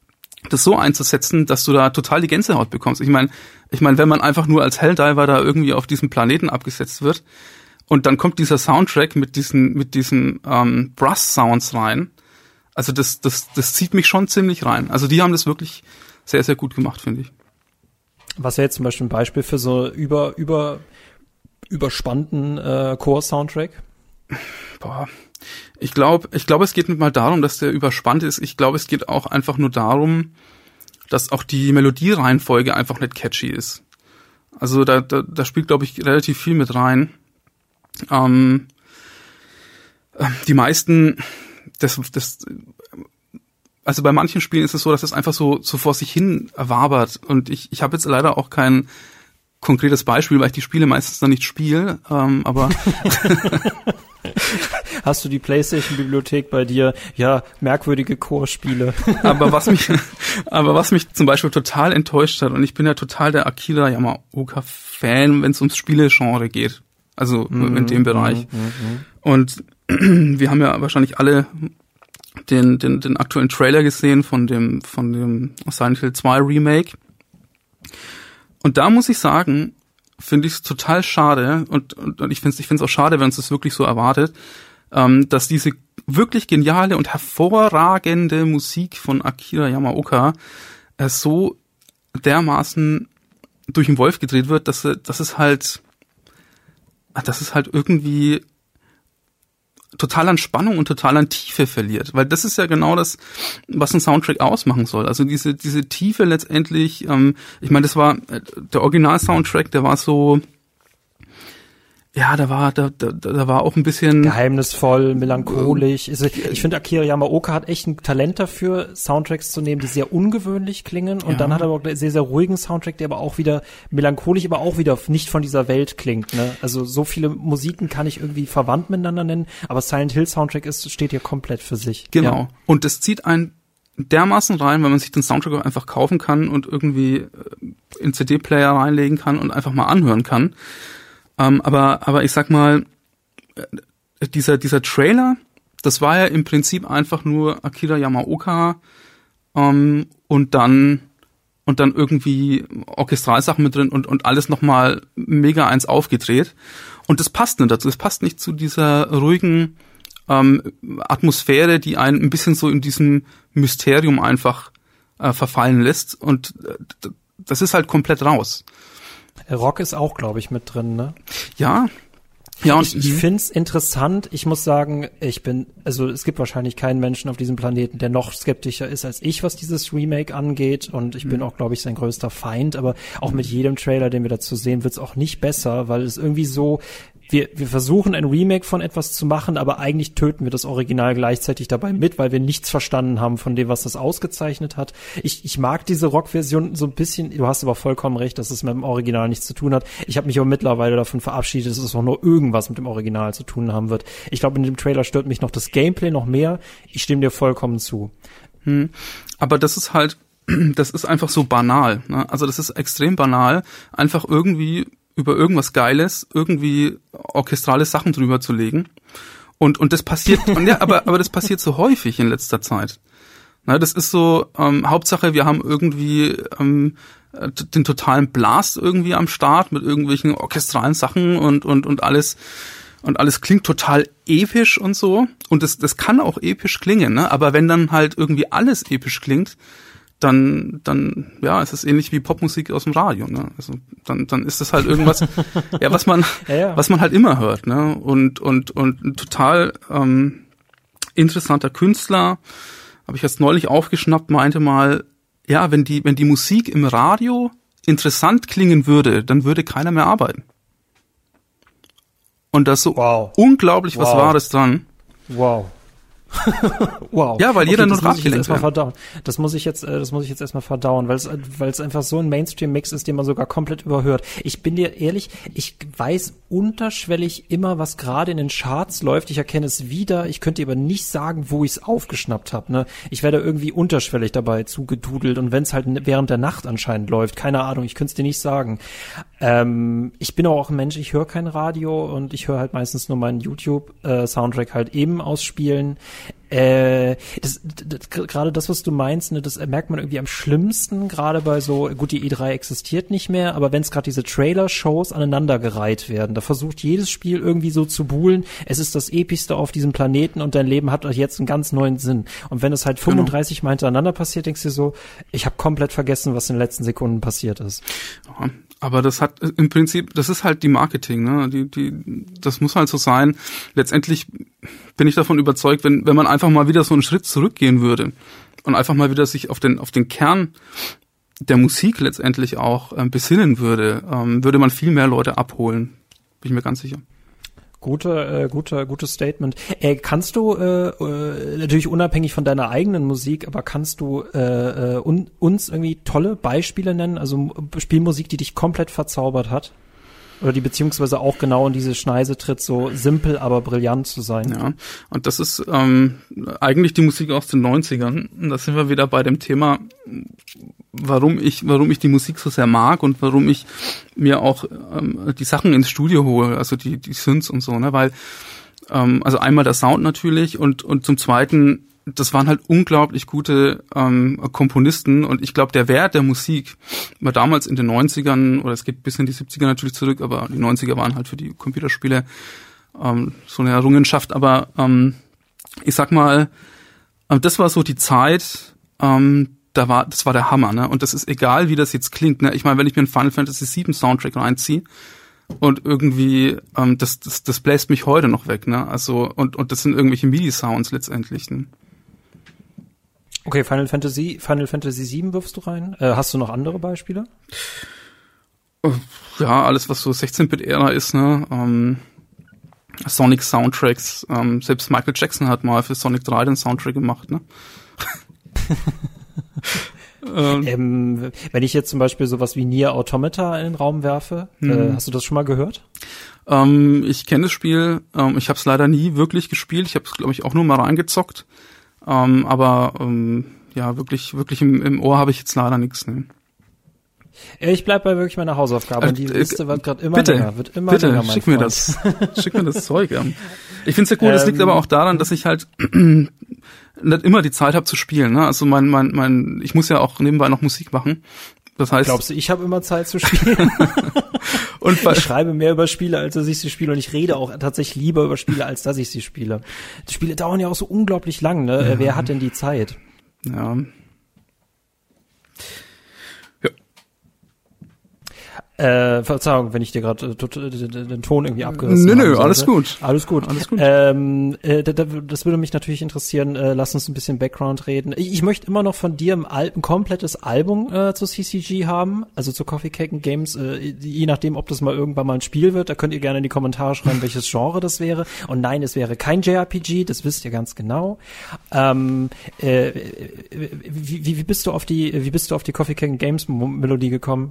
das so einzusetzen, dass du da total die Gänsehaut bekommst. Ich meine, ich meine, wenn man einfach nur als Helldiver da irgendwie auf diesem Planeten abgesetzt wird und dann kommt dieser Soundtrack mit diesen mit diesen ähm, Brass-Sounds rein, also das das das zieht mich schon ziemlich rein. Also die haben das wirklich sehr sehr gut gemacht, finde ich. Was wäre jetzt zum Beispiel ein Beispiel für so über über überspannten äh, Core-Soundtrack? Boah. Ich glaube, ich glaube, es geht nicht mal darum, dass der überspannt ist. Ich glaube, es geht auch einfach nur darum, dass auch die Melodiereihenfolge einfach nicht catchy ist. Also da, da, da spielt, glaube ich, relativ viel mit rein. Ähm, die meisten, das, das, also bei manchen Spielen ist es so, dass es einfach so, so vor sich hin wabert. Und ich, ich habe jetzt leider auch kein konkretes Beispiel, weil ich die Spiele meistens dann nicht spiele. Ähm, aber Hast du die PlayStation-Bibliothek bei dir? Ja, merkwürdige Core-Spiele. aber was mich, aber was mich zum Beispiel total enttäuscht hat, und ich bin ja total der Akira Yamaoka-Fan, wenn es ums Spielegenre geht. Also mm, in dem Bereich. Mm, mm, und wir haben ja wahrscheinlich alle den, den, den aktuellen Trailer gesehen von dem, von dem Silent Hill zwei Remake. Und da muss ich sagen, finde ich es total schade, und, und, und ich finde es ich find's auch schade, wenn uns das wirklich so erwartet, ähm, dass diese wirklich geniale und hervorragende Musik von Akira Yamaoka äh, so dermaßen durch den Wolf gedreht wird, dass, dass es halt, dass es halt irgendwie total an Spannung und total an Tiefe verliert, weil das ist ja genau das, was ein Soundtrack ausmachen soll. Also diese diese Tiefe letztendlich, ähm, ich meine, das war der Original-Soundtrack, der war so, ja, da war da da, da war auch ein bisschen geheimnisvoll, melancholisch. Also ich finde, Akira Yamaoka hat echt ein Talent dafür, Soundtracks zu nehmen, die sehr ungewöhnlich klingen. Und ja. dann hat er aber auch einen sehr, sehr ruhigen Soundtrack, der aber auch wieder melancholisch, aber auch wieder nicht von dieser Welt klingt. Ne? Also so viele Musiken kann ich irgendwie verwandt miteinander nennen, aber Silent Hill Soundtrack ist, steht hier komplett für sich. Genau. Ja. Und das zieht einen dermaßen rein, weil man sich den Soundtrack auch einfach kaufen kann und irgendwie in C D-Player reinlegen kann und einfach mal anhören kann. Um, aber, aber ich sag mal, dieser, dieser Trailer, das war ja im Prinzip einfach nur Akira Yamaoka, um, und dann, und dann irgendwie Orchestralsachen mit drin und, und alles nochmal mega eins aufgedreht. Und das passt nicht dazu. Das passt nicht zu dieser ruhigen, ähm, Atmosphäre, die einen ein bisschen so in diesem Mysterium einfach, äh, verfallen lässt. Und äh, das ist halt komplett raus. Rock ist auch, glaube ich, mit drin, ne? Ja. Ja, und ich, ich finde es interessant. Ich muss sagen, ich bin, also es gibt wahrscheinlich keinen Menschen auf diesem Planeten, der noch skeptischer ist als ich, was dieses Remake angeht. Und ich mhm. bin auch, glaube ich, sein größter Feind. Aber auch mit jedem Trailer, den wir dazu sehen, wird es auch nicht besser, weil es irgendwie so, wir, wir versuchen ein Remake von etwas zu machen, aber eigentlich töten wir das Original gleichzeitig dabei mit, weil wir nichts verstanden haben von dem, was das ausgezeichnet hat. Ich, ich mag diese Rock-Version so ein bisschen, du hast aber vollkommen recht, dass es mit dem Original nichts zu tun hat. Ich habe mich aber mittlerweile davon verabschiedet, dass es auch nur irgendwas mit dem Original zu tun haben wird. Ich glaube, in dem Trailer stört mich noch das Gameplay noch mehr. Ich stimme dir vollkommen zu. Hm. Aber das ist halt, das ist einfach so banal, ne? Also das ist extrem banal, einfach irgendwie über irgendwas Geiles, irgendwie orchestrale Sachen drüber zu legen. Und, und das passiert, und ja, aber, aber das passiert so häufig in letzter Zeit. Na, das ist so, ähm, Hauptsache, wir haben irgendwie, ähm, den totalen Blast irgendwie am Start mit irgendwelchen orchestralen Sachen und, und, und alles, und alles klingt total episch und so. Und das, das kann auch episch klingen, ne? Aber wenn dann halt irgendwie alles episch klingt, dann, dann, ja, es ist ähnlich wie Popmusik aus dem Radio, ne? Also, dann, dann ist das halt irgendwas, ja, was man, ja, ja. was man halt immer hört, ne? Und, und, und ein total, ähm, interessanter Künstler, habe ich jetzt neulich aufgeschnappt, meinte mal, ja, wenn die, wenn die Musik im Radio interessant klingen würde, dann würde keiner mehr arbeiten. Und da ist so wow. unglaublich wow. was Wahres dran. Wow. Wow. Ja, weil jeder okay, nur drauf gelenkt wird. Das muss ich jetzt, äh, das muss ich jetzt erstmal verdauen, weil es, weil es einfach so ein Mainstream-Mix ist, den man sogar komplett überhört. Ich bin dir ehrlich, ich weiß unterschwellig immer, was gerade in den Charts läuft. Ich erkenne es wieder. Ich könnte aber nicht sagen, wo ich es aufgeschnappt habe. Ne? Ich werde irgendwie unterschwellig dabei zugedudelt und wenn es halt während der Nacht anscheinend läuft, keine Ahnung, ich könnte es dir nicht sagen. Ähm, ich bin aber auch ein Mensch, ich höre kein Radio und ich höre halt meistens nur meinen YouTube-Soundtrack äh, halt eben ausspielen. Äh, das, das, gerade das, was du meinst, ne, das merkt man irgendwie am schlimmsten, gerade bei so, gut, die E drei existiert nicht mehr, aber wenn es gerade diese Trailer-Shows aneinandergereiht werden, da versucht jedes Spiel irgendwie so zu buhlen, es ist das Epischste auf diesem Planeten und dein Leben hat jetzt einen ganz neuen Sinn. Und wenn es halt fünfunddreißig Mal hintereinander passiert, denkst du dir so, ich habe komplett vergessen, was in den letzten Sekunden passiert ist. Ja, aber das hat im Prinzip, das ist halt die Marketing, ne? Die, die, das muss halt so sein. Letztendlich bin ich davon überzeugt, wenn, wenn man einfach mal wieder so einen Schritt zurückgehen würde und einfach mal wieder sich auf den, auf den Kern der Musik letztendlich auch ähm, besinnen würde, ähm, würde man viel mehr Leute abholen. Bin ich mir ganz sicher. Gute, äh, guter, gutes Statement. Äh, kannst du, äh, äh, natürlich unabhängig von deiner eigenen Musik, aber kannst du äh, äh, un, uns irgendwie tolle Beispiele nennen, also Spielmusik, die dich komplett verzaubert hat? Oder die beziehungsweise auch genau in diese Schneise tritt, so simpel, aber brillant zu sein. Ja, und das ist ähm, eigentlich die Musik aus den neunzigern. Und da sind wir wieder bei dem Thema, warum ich warum ich die Musik so sehr mag und warum ich mir auch ähm, die Sachen ins Studio hole, also die die Synths und so, ne, weil ähm, also einmal der Sound natürlich und und zum Zweiten, das waren halt unglaublich gute ähm, Komponisten und ich glaube, der Wert der Musik war damals in den neunzigern, oder es geht bis in die siebziger natürlich zurück, aber die neunziger waren halt für die Computerspiele ähm, so eine Errungenschaft, aber ähm, ich sag mal, äh, das war so die Zeit, ähm, da war, das war der Hammer, ne? Und das ist egal, wie das jetzt klingt, ne? Ich meine, wenn ich mir einen Final Fantasy sieben Soundtrack reinziehe und irgendwie, ähm, das, das, das bläst mich heute noch weg, ne? Also, und, und das sind irgendwelche MIDI-Sounds letztendlich, ne? Okay, Final Fantasy, Final Fantasy sieben wirfst du rein. Äh, hast du noch andere Beispiele? Ja, alles, was so sechzehn-Bit-Ära ist, ne? Ähm, Sonic Soundtracks, ähm, selbst Michael Jackson hat mal für Sonic drei den Soundtrack gemacht, ne? ähm, ähm, wenn ich jetzt zum Beispiel sowas wie Nier Automata in den Raum werfe, äh, hast du das schon mal gehört? Ähm, ich kenne das Spiel, ähm, ich habe es leider nie wirklich gespielt, ich habe es, glaube ich, auch nur mal reingezockt, ähm, aber ähm, ja, wirklich wirklich im, im Ohr habe ich jetzt leider nichts. Ne? Ich bleib bei wirklich meiner Hausaufgabe äh, und die Liste wird gerade immer bitte, länger, wird immer bitte, länger, mein schick Freund. mir das, schick mir das Zeug. Ja. Ich finde es ja gut, es ähm, liegt aber auch daran, dass ich halt nicht immer die Zeit habe zu spielen. Ne? Also mein, mein, mein, ich muss ja auch nebenbei noch Musik machen. Das heißt, glaubst du, ich habe immer Zeit zu spielen? Und ich schreibe mehr über Spiele, als dass ich sie spiele, und ich rede auch tatsächlich lieber über Spiele, als dass ich sie spiele. Die Spiele dauern ja auch so unglaublich lang, ne? Ja. Wer hat denn die Zeit? Ja. Äh, Verzeihung, wenn ich dir gerade äh, den Ton irgendwie abgerissen habe. Nö, nö, sollte. alles gut. Alles gut. Alles gut. Ähm, äh, das würde mich natürlich interessieren. Äh, lass uns ein bisschen Background reden. Ich, ich möchte immer noch von dir ein, Al- ein komplettes Album äh, zu C C G haben, also zu Coffee Cake and Games, äh, je nachdem, ob das mal irgendwann mal ein Spiel wird. Da könnt ihr gerne in die Kommentare schreiben, welches Genre das wäre. Und nein, es wäre kein J R P G, das wisst ihr ganz genau. Ähm, äh, wie, wie, wie bist du auf die, wie bist du auf die Coffee Cake and Games Melodie gekommen?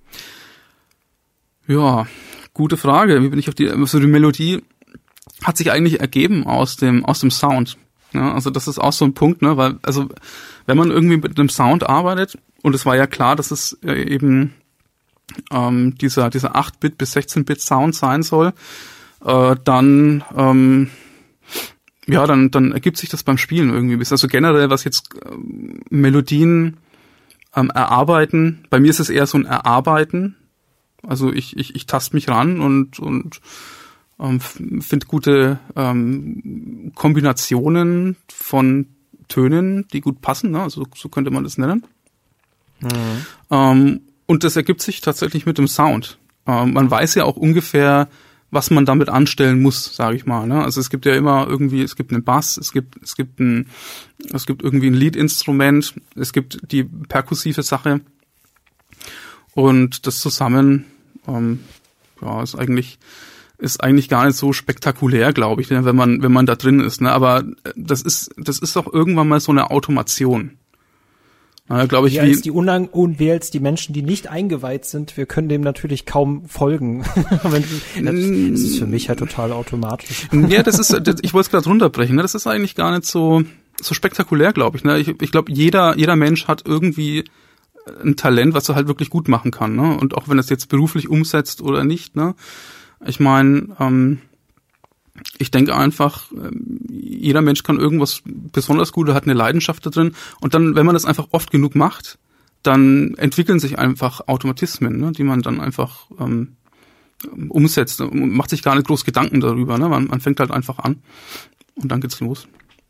Ja, gute Frage. Wie bin ich auf die, also die Melodie hat sich eigentlich ergeben aus dem, aus dem Sound. Ja, also das ist auch so ein Punkt, ne, weil, also, wenn man irgendwie mit einem Sound arbeitet, und es war ja klar, dass es eben, ähm, dieser, dieser acht-Bit bis sechzehn-Bit Sound sein soll, äh, dann, ähm, ja, dann, dann ergibt sich das beim Spielen irgendwie. Also generell, was jetzt äh, Melodien ähm, erarbeiten, bei mir ist es eher so ein Erarbeiten. Also ich ich ich tast mich ran und und ähm, finde gute ähm, Kombinationen von Tönen, die gut passen, ne? Also so könnte man das nennen. Mhm. Ähm, und das ergibt sich tatsächlich mit dem Sound. Ähm, man weiß ja auch ungefähr, was man damit anstellen muss, sage ich mal. Ne? Also es gibt ja immer irgendwie, es gibt einen Bass, es gibt es gibt ein es gibt irgendwie ein Lead-Instrument, es gibt die perkussive Sache und das zusammen Ähm, ja, ist eigentlich ist eigentlich gar nicht so spektakulär, glaube ich, wenn man wenn man da drin ist. Ne? Aber das ist das ist auch irgendwann mal so eine Automation. Ja, glaube ich. Wir als die Unang und wir als die Menschen, die nicht eingeweiht sind, wir können dem natürlich kaum folgen. Das ist für mich halt total automatisch. Ja, das ist, das, ich wollte es gerade runterbrechen. Ne? Das ist eigentlich gar nicht so so spektakulär, glaube ich. Ne? Ich, ich glaube, jeder jeder Mensch hat irgendwie ein Talent, was er halt wirklich gut machen kann, ne? Und auch wenn er es jetzt beruflich umsetzt oder nicht, ne? Ich meine, ähm, ich denke einfach, jeder Mensch kann irgendwas besonders gut, hat eine Leidenschaft da drin. Und dann, wenn man das einfach oft genug macht, dann entwickeln sich einfach Automatismen, ne, die man dann einfach ähm, umsetzt und macht sich gar nicht groß Gedanken darüber. Ne? Man, man fängt halt einfach an und dann geht's los.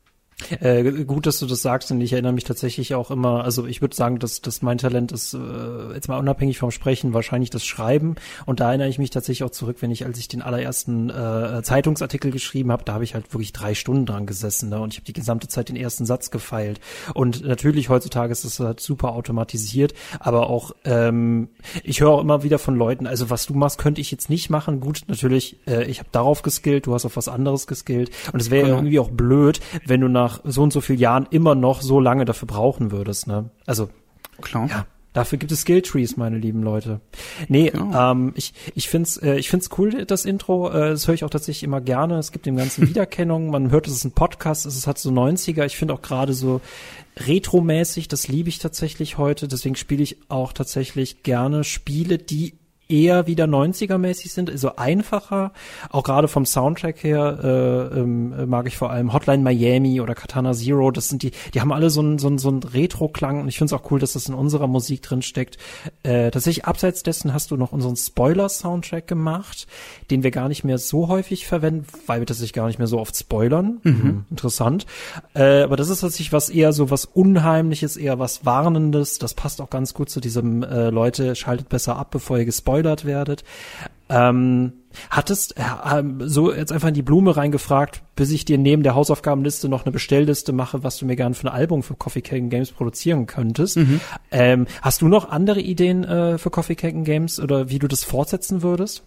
Äh, gut, dass du das sagst, und ich erinnere mich tatsächlich auch immer, also ich würde sagen, dass, dass mein Talent ist, äh, jetzt mal unabhängig vom Sprechen, wahrscheinlich das Schreiben, und da erinnere ich mich tatsächlich auch zurück, wenn ich, als ich den allerersten äh, Zeitungsartikel geschrieben habe, da habe ich halt wirklich drei Stunden dran gesessen, ne? Und ich habe die gesamte Zeit den ersten Satz gefeilt, und natürlich heutzutage ist das halt super automatisiert, aber auch, ähm, ich höre auch immer wieder von Leuten, also was du machst, könnte ich jetzt nicht machen, gut, natürlich, äh, ich habe darauf geskillt, du hast auf was anderes geskillt, und es wäre Genau. ja irgendwie auch blöd, wenn du nach so und so vielen Jahren immer noch so lange dafür brauchen würdest, ne? Also, klar. Ja, dafür gibt es Skilltrees, meine lieben Leute. Nee, genau. ähm, ich, ich find's, äh, ich find's cool, das Intro, äh, das höre ich auch tatsächlich immer gerne. Es gibt dem Ganzen Wiedererkennung, man hört, es ist ein Podcast, es hat so neunziger, ich finde auch gerade so retromäßig, das liebe ich tatsächlich heute, deswegen spiele ich auch tatsächlich gerne Spiele, die eher wieder neunziger-mäßig sind, also einfacher, auch gerade vom Soundtrack her äh, ähm, mag ich vor allem Hotline Miami oder Katana Zero, das sind die, die haben alle so einen so einen, so einen Retro-Klang, und ich finde es auch cool, dass das in unserer Musik drin steckt. Äh, tatsächlich abseits dessen hast du noch unseren Spoiler-Soundtrack gemacht, den wir gar nicht mehr so häufig verwenden, weil wir tatsächlich gar nicht mehr so oft spoilern. Mhm. Mhm, interessant. Äh, aber das ist tatsächlich was eher so was Unheimliches, eher was Warnendes, das passt auch ganz gut zu diesem äh, Leute, schaltet besser ab, bevor ihr gespoilert werdet. Ähm, hattest äh, so jetzt einfach in die Blume reingefragt, bis ich dir neben der Hausaufgabenliste noch eine Bestellliste mache, was du mir gerne für ein Album für Coffee Cake Games produzieren könntest. Mhm. Ähm, hast du noch andere Ideen äh, für Coffee Cake Games oder wie du das fortsetzen würdest?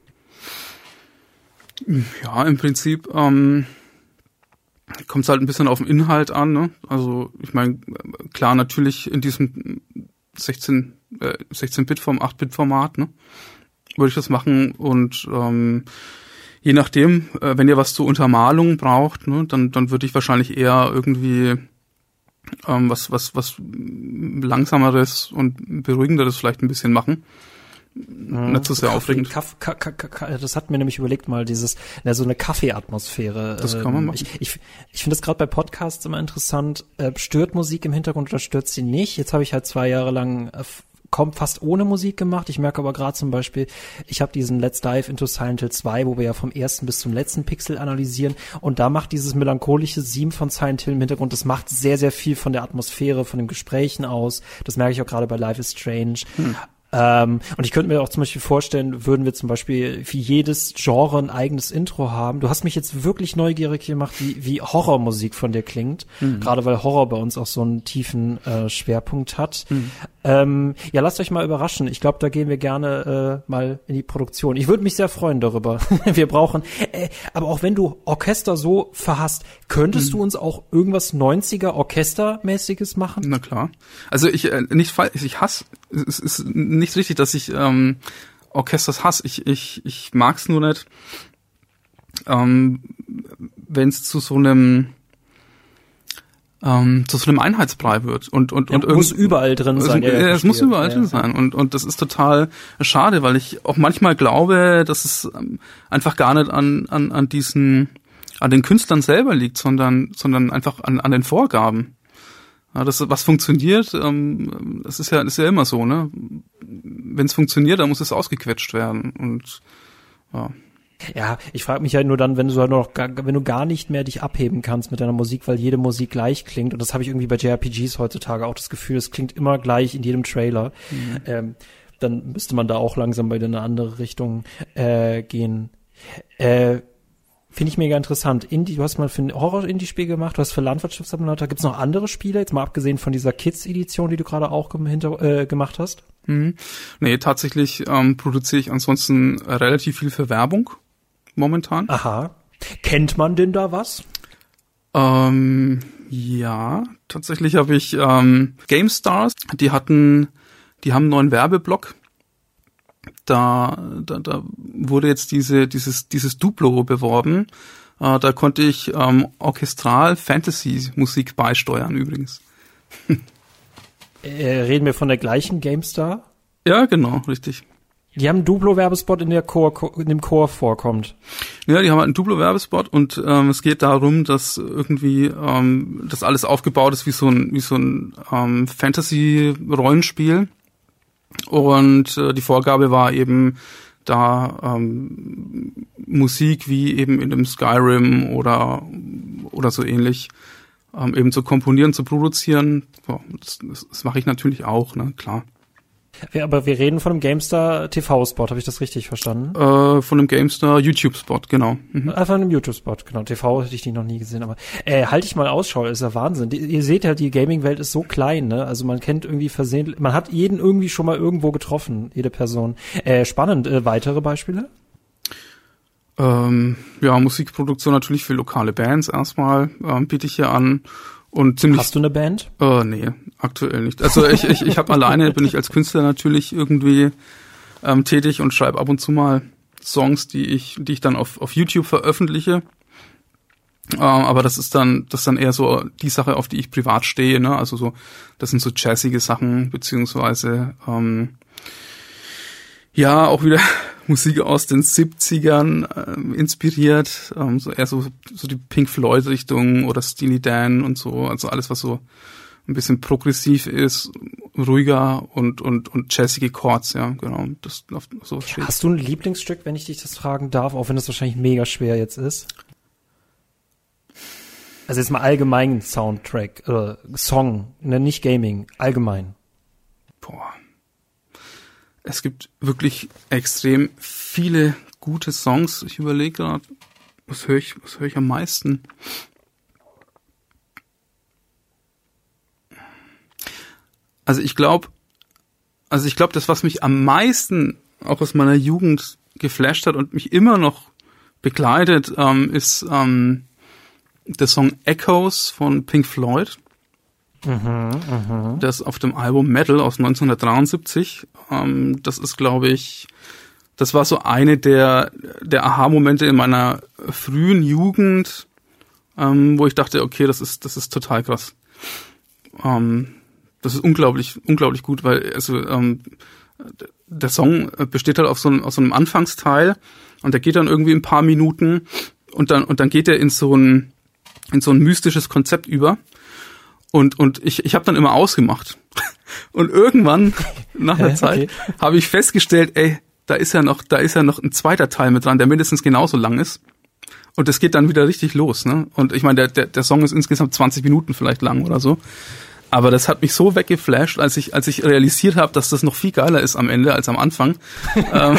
Ja, im Prinzip ähm, kommt es halt ein bisschen auf den Inhalt an. Ne? Also ich meine, klar, natürlich in diesem sechzehn Bit vom acht Bit Format, ne? Würde ich das machen, und ähm, je nachdem, äh, wenn ihr was zur Untermalung braucht, ne, dann dann würde ich wahrscheinlich eher irgendwie ähm, was was was langsameres und beruhigenderes vielleicht ein bisschen machen. Mhm. Nicht so sehr Kaffee, aufregend. Kaff, Kaff, Kaff, Kaff, das hat mir nämlich überlegt mal dieses, na, so eine Kaffeeatmosphäre. Das kann man machen. Ich, ich, ich finde das gerade bei Podcasts immer interessant. Äh, stört Musik im Hintergrund oder stört sie nicht? Jetzt habe ich halt zwei Jahre lang äh, kommt fast ohne Musik gemacht. Ich merke aber gerade zum Beispiel, ich habe diesen Let's Dive into Silent Hill zwei, wo wir ja vom ersten bis zum letzten Pixel analysieren, und da macht dieses melancholische Theme von Silent Hill im Hintergrund, das macht sehr, sehr viel von der Atmosphäre, von den Gesprächen aus. Das merke ich auch gerade bei Life is Strange. Hm. Ähm, und ich könnte mir auch zum Beispiel vorstellen, würden wir zum Beispiel für jedes Genre ein eigenes Intro haben. Du hast mich jetzt wirklich neugierig gemacht, wie, wie Horrormusik von dir klingt. Mhm. Gerade weil Horror bei uns auch so einen tiefen äh, Schwerpunkt hat. Mhm. Ähm, ja, lasst euch mal überraschen. Ich glaube, da gehen wir gerne äh, mal in die Produktion. Ich würde mich sehr freuen darüber. Wir brauchen, äh, aber auch wenn du Orchester so verhasst, könntest mhm. du uns auch irgendwas neunziger Orchestermäßiges machen? Na klar. Also ich äh, nicht falsch, ich hasse, es ist nicht richtig, dass ich ähm, Orchesters hasse. Ich ich ich mag's nur nicht, ähm, wenn es zu so einem ähm, zu so einem Einheitsbrei wird und und ja, und muss überall drin sein. Es, ja, ja, es muss überall ja, drin sein, und und das ist total schade, weil ich auch manchmal glaube, dass es einfach gar nicht an an an diesen an den Künstlern selber liegt, sondern sondern einfach an an den Vorgaben. Ja, das, was funktioniert, ähm, das ist ja, das ist ja immer so, ne? Wenn es funktioniert, dann muss es ausgequetscht werden, und ja. Ja, ich frage mich halt nur dann, wenn du halt noch gar, wenn du gar nicht mehr dich abheben kannst mit deiner Musik, weil jede Musik gleich klingt, und das habe ich irgendwie bei J R P Gs heutzutage auch das Gefühl, es klingt immer gleich in jedem Trailer. Mhm. Ähm, dann müsste man da auch langsam bei in eine andere Richtung äh, gehen. Äh, Finde ich mega interessant. Indie, du hast mal für ein Horror-Indie-Spiel gemacht, du hast für Landwirtschaftssimulator. Gibt es noch andere Spiele, jetzt mal abgesehen von dieser Kids-Edition, die du gerade auch hinter, äh, gemacht hast? Mhm. Nee, tatsächlich ähm, produziere ich ansonsten relativ viel für Werbung momentan. Aha. Kennt man denn da was? Ähm, ja, tatsächlich habe ich ähm, GameStars, die hatten, die haben einen neuen Werbeblock. Da, da, da wurde jetzt diese, dieses, dieses Duplo beworben. Äh, da konnte ich ähm, orchestral Fantasy-Musik beisteuern übrigens. Äh, reden wir von der gleichen GameStar? Ja, genau, richtig. Die haben einen Duplo-Werbespot, in der Chor, in dem Chor vorkommt. Ja, die haben halt einen Duplo-Werbespot und ähm, es geht darum, dass irgendwie ähm, das alles aufgebaut ist wie so ein wie so ein ähm, Fantasy-Rollenspiel und äh, die Vorgabe war eben da ähm, Musik wie eben in dem Skyrim oder oder so ähnlich ähm, eben zu komponieren, zu produzieren. Ja, das, das, das mache ich natürlich auch, ne, klar. Wir, aber wir reden von einem GameStar T V-Spot, habe ich das richtig verstanden? Äh, von einem GameStar YouTube-Spot, genau. Mhm. Einfach einem YouTube-Spot, genau. T V hätte ich die noch nie gesehen, aber äh, halte ich mal Ausschau, ist ja Wahnsinn. Die, ihr seht ja, die Gaming-Welt ist so klein, ne? Also man kennt irgendwie versehentlich, man hat jeden irgendwie schon mal irgendwo getroffen, jede Person. Äh, spannend, äh, weitere Beispiele? Ähm, ja, Musikproduktion natürlich für lokale Bands erstmal, ähm, biete ich hier an. Und ziemlich, hast du eine Band? Äh, nee, aktuell nicht. Also ich ich ich habe alleine, bin ich als Künstler natürlich irgendwie ähm, tätig und schreibe ab und zu mal Songs, die ich die ich dann auf auf YouTube veröffentliche. Ähm, aber das ist dann das ist dann eher so die Sache, auf die ich privat stehe, ne? Also so, das sind so jazzige Sachen beziehungsweise ähm, ja auch wieder Musik aus den siebzigern ähm, inspiriert, ähm, so eher so so die Pink Floyd Richtung oder Steely Dan und so, also alles was so ein bisschen progressiv ist, ruhiger und und und jazzige Chords, ja, genau, das auf so steht. Hast du ein Lieblingsstück, wenn ich dich das fragen darf, auch wenn das wahrscheinlich mega schwer jetzt ist? Also jetzt mal allgemein Soundtrack oder Song, ne, nicht Gaming, allgemein. Boah. Es gibt wirklich extrem viele gute Songs. Ich überlege gerade, was höre ich, was höre ich am meisten? Also ich glaube, also ich glaube, das, was mich am meisten auch aus meiner Jugend geflasht hat und mich immer noch begleitet, ähm, ist ähm, der Song Echoes von Pink Floyd. Mhm, mh. Das auf dem Album Metal aus neunzehnhundertdreiundsiebzig. Ähm, das ist, glaube ich, das war so eine der der Aha-Momente in meiner frühen Jugend, ähm, wo ich dachte, okay, das ist das ist total krass. Ähm, das ist unglaublich unglaublich gut, weil also ähm, der Song besteht halt auf so einem, aus so einem Anfangsteil und der geht dann irgendwie ein paar Minuten und dann und dann geht er in so ein in so ein mystisches Konzept über. Und und ich ich habe dann immer ausgemacht. Und irgendwann nach einer Zeit okay. habe ich festgestellt, ey, da ist ja noch da ist ja noch ein zweiter Teil mit dran, der mindestens genauso lang ist. Und das geht dann wieder richtig los, ne? Und ich meine, der der der Song ist insgesamt zwanzig Minuten vielleicht lang oder so. Aber das hat mich so weggeflasht, als ich als ich realisiert habe, dass das noch viel geiler ist am Ende als am Anfang. ähm,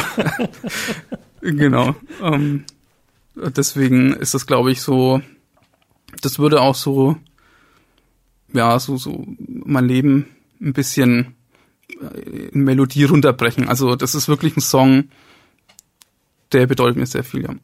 genau. Ähm, deswegen ist das, glaube ich, so. Das würde auch so ja, so, so mein Leben ein bisschen in Melodie runterbrechen. Also das ist wirklich ein Song, der bedeutet mir sehr viel, ja.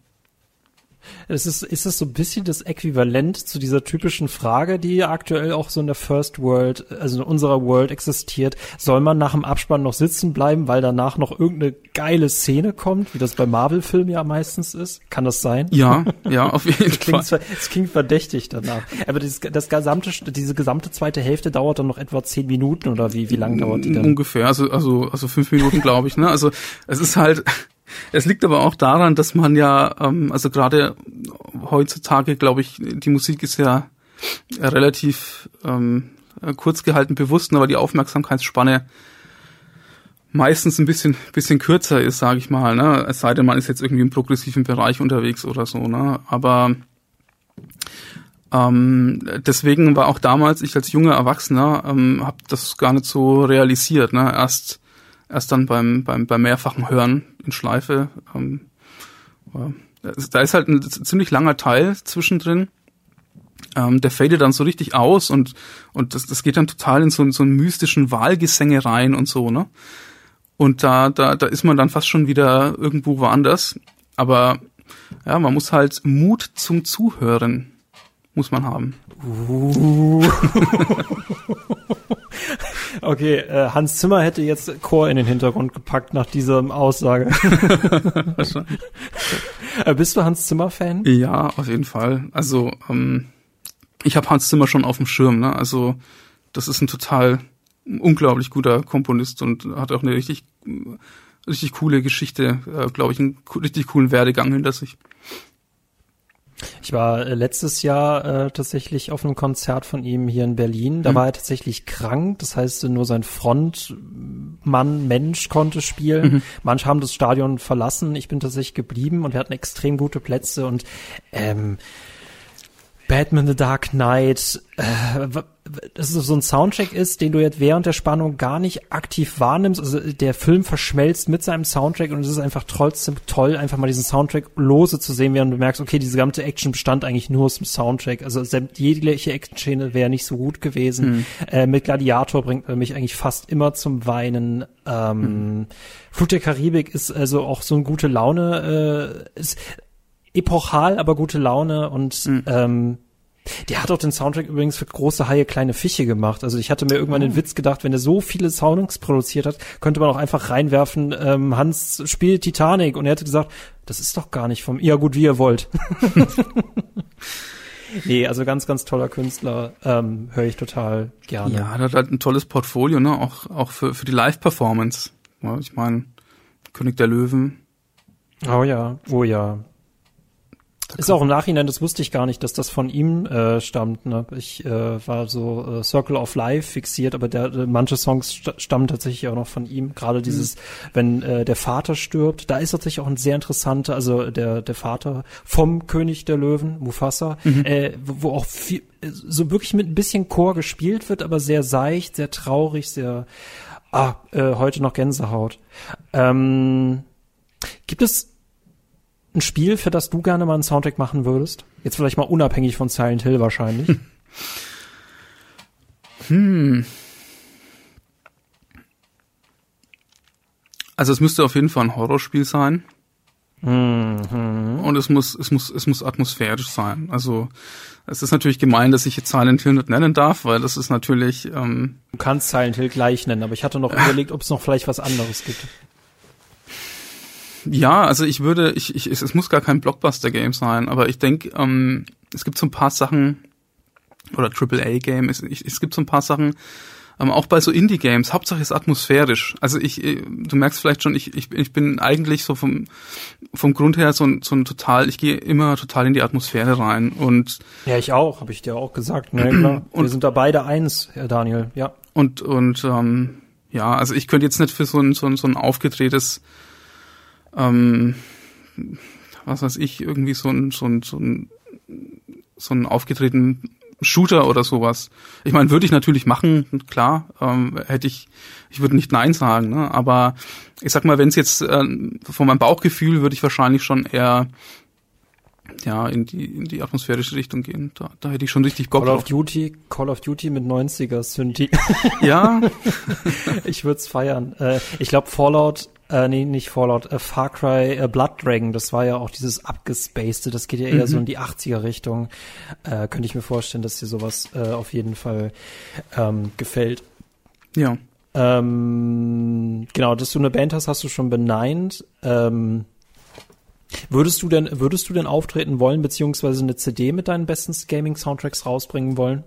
Es ist, ist es so ein bisschen das Äquivalent zu dieser typischen Frage, die ja aktuell auch so in der First World, also in unserer World existiert. Soll man nach dem Abspann noch sitzen bleiben, weil danach noch irgendeine geile Szene kommt, wie das bei Marvel-Filmen ja meistens ist? Kann das sein? Ja, ja, auf jeden das klingt, Fall. Es klingt verdächtig danach. Aber das, das gesamte, diese gesamte zweite Hälfte dauert dann noch etwa zehn Minuten oder wie, wie lang dauert die dann? Ungefähr, also, also, also fünf Minuten, glaube ich, ne? Also, es ist halt, es liegt aber auch daran, dass man ja, ähm, also gerade heutzutage, glaube ich, die Musik ist ja relativ ähm, kurz gehalten, bewusst, aber die Aufmerksamkeitsspanne meistens ein bisschen bisschen kürzer ist, sage ich mal, ne? Es sei denn, man ist jetzt irgendwie im progressiven Bereich unterwegs oder so, ne? Aber ähm, deswegen war auch damals, ich als junger Erwachsener, ähm, habe das gar nicht so realisiert, ne? Erst Erst dann beim beim beim mehrfachen Hören in Schleife. Ähm, ja. Da ist halt ein ziemlich langer Teil zwischendrin. Ähm, der fadet dann so richtig aus und und das das geht dann total in so, so einen mystischen Wahlgesänge rein und so, ne? Und da da da ist man dann fast schon wieder irgendwo woanders. Aber ja, man muss halt Mut zum Zuhören muss man haben. Uh. Okay, äh, Hans Zimmer hätte jetzt Chor in den Hintergrund gepackt nach dieser Aussage. äh, bist du Hans Zimmer-Fan? Ja, auf jeden Fall. Also ähm, ich habe Hans Zimmer schon auf dem Schirm, ne? Also das ist ein total ein unglaublich guter Komponist und hat auch eine richtig, richtig coole Geschichte, äh, glaube ich, einen richtig coolen Werdegang hinter sich. Ich war äh, letztes Jahr äh, tatsächlich auf einem Konzert von ihm hier in Berlin. Da mhm. war er tatsächlich krank. Das heißt, nur sein Frontmann, Mensch konnte spielen. Mhm. Manche haben das Stadion verlassen. Ich bin tatsächlich geblieben und wir hatten extrem gute Plätze. Und ähm, Batman The Dark Knight, äh, dass es so ein Soundtrack ist, den du jetzt während der Spannung gar nicht aktiv wahrnimmst. Also der Film verschmelzt mit seinem Soundtrack und es ist einfach trotzdem toll, einfach mal diesen Soundtrack lose zu sehen, während du merkst, okay, diese ganze Action bestand eigentlich nur aus dem Soundtrack. Also jegliche Action-Szene wäre nicht so gut gewesen. Mhm. Äh, mit Gladiator bringt er mich eigentlich fast immer zum Weinen. Ähm, mhm. Fluch der Karibik ist also auch so eine gute Laune, äh, ist epochal, aber gute Laune und mhm. ähm, der hat auch den Soundtrack übrigens für große Haie, kleine Fische gemacht. Also ich hatte mir irgendwann oh. den Witz gedacht, wenn er so viele Sounds produziert hat, könnte man auch einfach reinwerfen, ähm, Hans spielt Titanic und er hätte gesagt, das ist doch gar nicht vom, ja gut, wie ihr wollt. Nee, also ganz, ganz toller Künstler, ähm, höre ich total gerne. Ja, der hat halt ein tolles Portfolio, ne, auch, auch für, für die Live-Performance. Ja, ich meine, König der Löwen. Oh ja, oh ja. Ist auch im Nachhinein, das wusste ich gar nicht, dass das von ihm äh, stammt. Ne? Ich äh, war so äh, Circle of Life fixiert, aber der, äh, manche Songs st- stammen tatsächlich auch noch von ihm. Gerade dieses, mhm. wenn äh, der Vater stirbt, da ist tatsächlich auch ein sehr interessanter, also der der Vater vom König der Löwen, Mufasa, mhm. äh, wo, wo auch viel, so wirklich mit ein bisschen Chor gespielt wird, aber sehr seicht, sehr traurig, sehr, ah, äh, heute noch Gänsehaut. Ähm, gibt es ein Spiel, für das du gerne mal einen Soundtrack machen würdest? Jetzt vielleicht mal unabhängig von Silent Hill wahrscheinlich. Hm. Also es müsste auf jeden Fall ein Horrorspiel sein. Mhm. Und es muss, es muss, es muss atmosphärisch sein. Also es ist natürlich gemein, dass ich jetzt Silent Hill nicht nennen darf, weil das ist natürlich. Ähm, du kannst Silent Hill gleich nennen, aber ich hatte noch überlegt, ob es noch vielleicht was anderes gibt. Ja, also ich würde, ich, ich, es, es muss gar kein Blockbuster-Game sein, aber ich denke, ähm, es gibt so ein paar Sachen, oder Triple A Game, es, ich, es gibt so ein paar Sachen, ähm, auch bei so Indie-Games, Hauptsache ist atmosphärisch. Also ich, du merkst vielleicht schon, ich, ich, ich bin eigentlich so vom, vom Grund her so ein, so ein total, ich gehe immer total in die Atmosphäre rein und. Ja, ich auch, habe ich dir auch gesagt, ne, klar. Wir sind da beide eins, Herr Daniel, ja. Und, und, ähm, ja, also ich könnte jetzt nicht für so ein, so ein, so ein aufgedrehtes, Ähm, was weiß ich, irgendwie so ein, so ein, so ein, so ein aufgetretenen Shooter oder sowas. Ich meine, würde ich natürlich machen, klar, ähm, hätte ich, ich würde nicht Nein sagen, ne? Aber ich sag mal, wenn es jetzt äh, von meinem Bauchgefühl würde ich wahrscheinlich schon eher ja in die in die atmosphärische Richtung gehen. Da, da hätte ich schon richtig Bock drauf. Call of Duty, Call of Duty mit neunziger Synthi. Ja, ich würde es feiern. Äh, ich glaube Fallout. Äh, nee, nicht Fallout, äh, Far Cry äh, Blood Dragon, das war ja auch dieses abgespacede, das geht ja eher mhm. so in die achtziger Richtung. Äh, könnte ich mir vorstellen, dass dir sowas äh, auf jeden Fall ähm, gefällt. Ja. Ähm, genau, dass du eine Band hast, hast du schon beneint. Ähm, würdest du denn, würdest du denn auftreten wollen, beziehungsweise eine C D mit deinen besten Gaming-Soundtracks rausbringen wollen?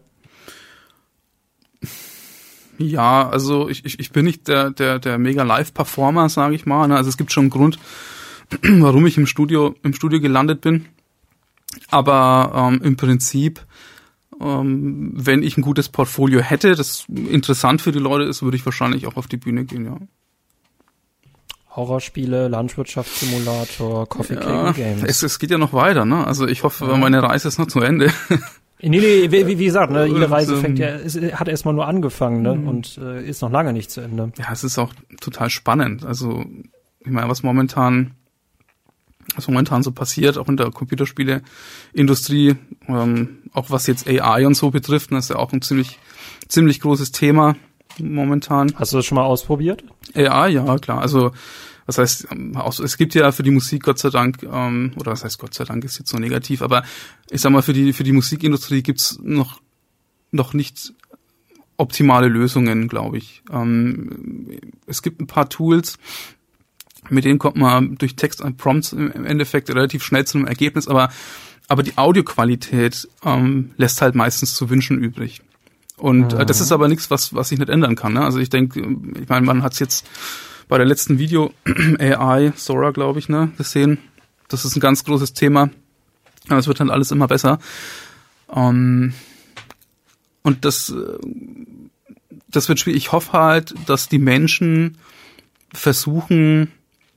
Ja, also ich, ich, ich bin nicht der der der mega Live-Performer, sage ich mal. Also es gibt schon einen Grund, warum ich im Studio im Studio gelandet bin. Aber ähm, im Prinzip, ähm, wenn ich ein gutes Portfolio hätte, das interessant für die Leute ist, würde ich wahrscheinlich auch auf die Bühne gehen, ja. Horrorspiele, Landwirtschaftssimulator, Coffee ja, Cake Games. Es, es geht ja noch weiter, ne? Also ich hoffe, ja. meine Reise ist noch zu Ende. Nee, nee, wie, wie gesagt, ne, jede Reise fängt ja, es hat erstmal nur angefangen, ne, mhm. und äh, ist noch lange nicht zu Ende. Ja, es ist auch total spannend. Also, ich meine, was momentan, was momentan so passiert, auch in der Computerspieleindustrie, ähm, auch was jetzt A I und so betrifft, das ist ja auch ein ziemlich, ziemlich großes Thema momentan. Hast du das schon mal ausprobiert? A I, ja, klar. Also, das heißt, es gibt ja für die Musik Gott sei Dank, ähm, oder was heißt Gott sei Dank ist jetzt so negativ, aber ich sag mal, für die für die Musikindustrie gibt's noch noch nicht optimale Lösungen, glaube ich. Ähm, es gibt ein paar Tools, mit denen kommt man durch Text und Prompts im Endeffekt relativ schnell zu einem Ergebnis, aber aber die Audioqualität ähm, lässt halt meistens zu wünschen übrig. Und mhm. äh, das ist aber nichts, was was sich nicht ändern kann. Ne? Also ich denke, ich meine, man hat es jetzt bei der letzten Video A I, Sora, glaube ich, ne, gesehen. Das ist ein ganz großes Thema. Aber es wird dann alles immer besser. Um, und das, das wird schwierig. Ich hoffe halt, dass die Menschen versuchen,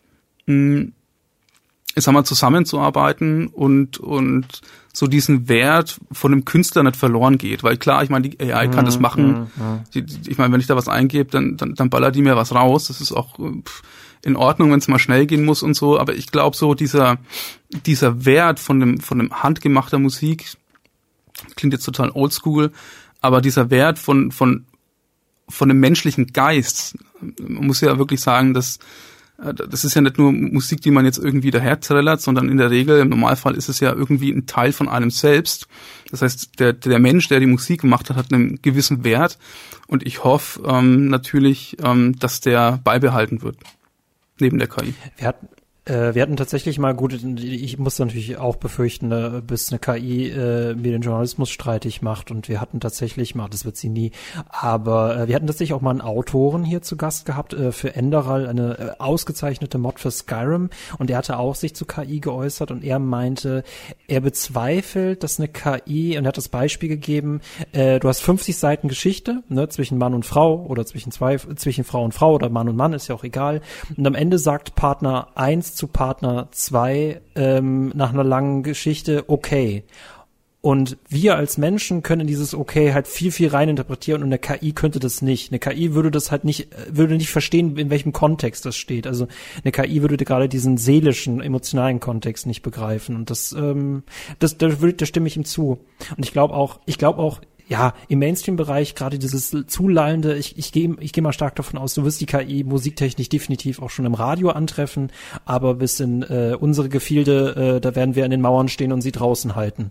mh, ich sag mal, zusammenzuarbeiten und und so diesen Wert von dem Künstler nicht verloren geht. Weil klar, ich meine, die A I kann das machen. Die, die, ich meine, wenn ich da was eingebe, dann, dann, dann ballert die mir was raus. Das ist auch pff, in Ordnung, wenn es mal schnell gehen muss und so. Aber ich glaube, so dieser dieser Wert von dem von dem handgemachter Musik, klingt jetzt total oldschool, aber dieser Wert von von von dem menschlichen Geist, man muss ja wirklich sagen, dass das ist ja nicht nur Musik, die man jetzt irgendwie daherträllert, sondern in der Regel, im Normalfall ist es ja irgendwie ein Teil von einem selbst. Das heißt, der der Mensch, der die Musik gemacht hat, hat einen gewissen Wert und ich hoffe ähm, natürlich, ähm, dass der beibehalten wird, neben der K I. Wir hatten Äh, wir hatten tatsächlich mal, gut, ich muss natürlich auch befürchten, ne, bis eine K I äh, mir den Journalismus streitig macht und wir hatten tatsächlich mal, das wird sie nie, aber äh, wir hatten tatsächlich auch mal einen Autoren hier zu Gast gehabt äh, für Enderal, eine äh, ausgezeichnete Mod für Skyrim und er hatte auch sich zu K I geäußert und er meinte, er bezweifelt, dass eine K I, und er hat das Beispiel gegeben, äh, du hast fünfzig Seiten Geschichte, ne, zwischen Mann und Frau oder zwischen zwei, zwischen Frau und Frau oder Mann und Mann, ist ja auch egal, und am Ende sagt Partner eins zu Partner zwei ähm, nach einer langen Geschichte okay. Und wir als Menschen können dieses okay halt viel, viel reininterpretieren und eine K I könnte das nicht. Eine K I würde das halt nicht, würde nicht verstehen, in welchem Kontext das steht. Also eine K I würde gerade diesen seelischen, emotionalen Kontext nicht begreifen. Und das, ähm, das, da, da stimme ich ihm zu. Und ich glaube auch, ich glaube auch, ja, im Mainstream-Bereich gerade dieses zulallende, ich, ich gehe ich geh mal stark davon aus, du wirst die K I musiktechnisch definitiv auch schon im Radio antreffen, aber bis in äh, unsere Gefilde, äh, da werden wir an den Mauern stehen und sie draußen halten.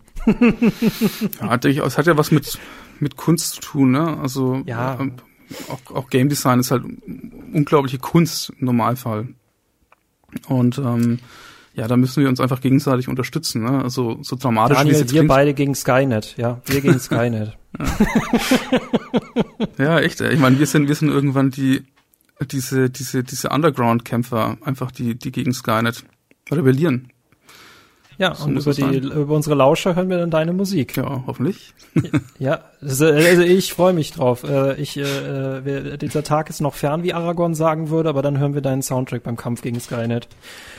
Ja, es hat ja was mit mit Kunst zu tun, ne? Also ja. äh, auch, auch Game Design ist halt unglaubliche Kunst im Normalfall. Und ähm, ja, da müssen wir uns einfach gegenseitig unterstützen, ne? Also so dramatisch Daniel, wie es jetzt wir klingt. beide gegen Skynet, ja, wir gegen Skynet. Ja. Ja, echt. Ey. Ich meine, wir sind wir sind irgendwann die diese diese diese Underground-Kämpfer, einfach die die gegen Skynet rebellieren. Ja, so und über die sein. über unsere Lauscher hören wir dann deine Musik. Ja, hoffentlich. Ja, also, also ich freue mich drauf. Ich äh, dieser Tag ist noch fern, wie Aragorn sagen würde, aber dann hören wir deinen Soundtrack beim Kampf gegen Skynet.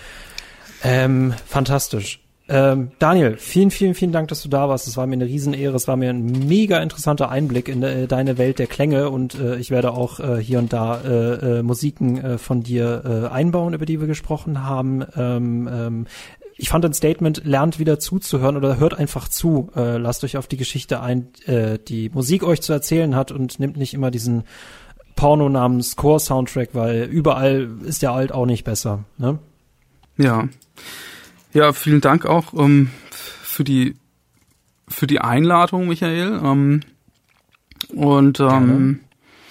Ähm, fantastisch. Ähm, Daniel, vielen, vielen, vielen Dank, dass du da warst. Es war mir eine Riesenehre. Es war mir ein mega interessanter Einblick in äh, deine Welt der Klänge und äh, ich werde auch äh, hier und da äh, äh, Musiken äh, von dir äh, einbauen, über die wir gesprochen haben. Ähm, ähm, ich fand ein Statement, lernt wieder zuzuhören oder hört einfach zu. Äh, lasst euch auf die Geschichte ein, äh, die Musik euch zu erzählen hat und nimmt nicht immer diesen Porno namens Core-Soundtrack, weil überall ist der halt auch nicht besser, ne? Ja. Ja, vielen Dank auch ähm, für die für die Einladung, Michael. Ähm, und ähm,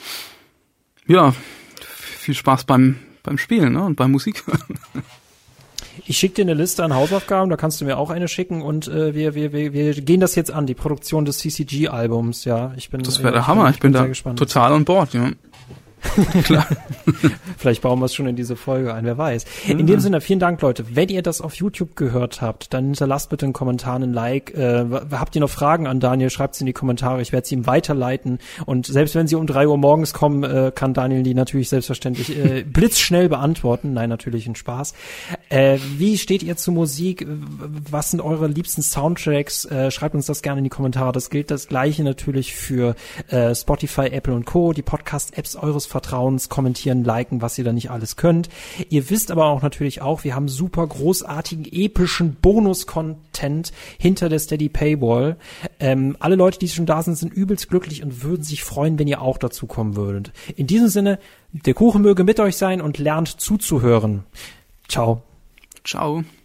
ja, viel Spaß beim beim Spielen, ne? Und beim Musik hören. Ich schicke dir eine Liste an Hausaufgaben, da kannst du mir auch eine schicken und äh, wir, wir, wir, wir gehen das jetzt an, die Produktion des C C G-Albums, ja. Ich bin, das wäre der Hammer, ich bin, ich bin da gespannt. Total an Bord, ja. Klar. Vielleicht bauen wir es schon in diese Folge ein, wer weiß. In ja. dem Sinne, vielen Dank, Leute. Wenn ihr das auf YouTube gehört habt, dann hinterlasst bitte einen Kommentar, einen Like. Äh, habt ihr noch Fragen an Daniel, schreibt sie in die Kommentare. Ich werde sie ihm weiterleiten. Und selbst wenn sie um drei Uhr morgens kommen, äh, kann Daniel die natürlich selbstverständlich äh, blitzschnell beantworten. Nein, natürlich ein Spaß. Äh, wie steht ihr zu Musik? Was sind eure liebsten Soundtracks? Äh, schreibt uns das gerne in die Kommentare. Das gilt das Gleiche natürlich für äh, Spotify, Apple und Co., die Podcast-Apps eures Vertrauens, kommentieren, liken, was ihr da nicht alles könnt. Ihr wisst aber auch natürlich auch, wir haben super großartigen, epischen Bonus-Content hinter der Steady Paywall. Ähm, alle Leute, die schon da sind, sind übelst glücklich und würden sich freuen, wenn ihr auch dazu kommen würdet. In diesem Sinne, der Kuchen möge mit euch sein und lernt zuzuhören. Ciao. Ciao.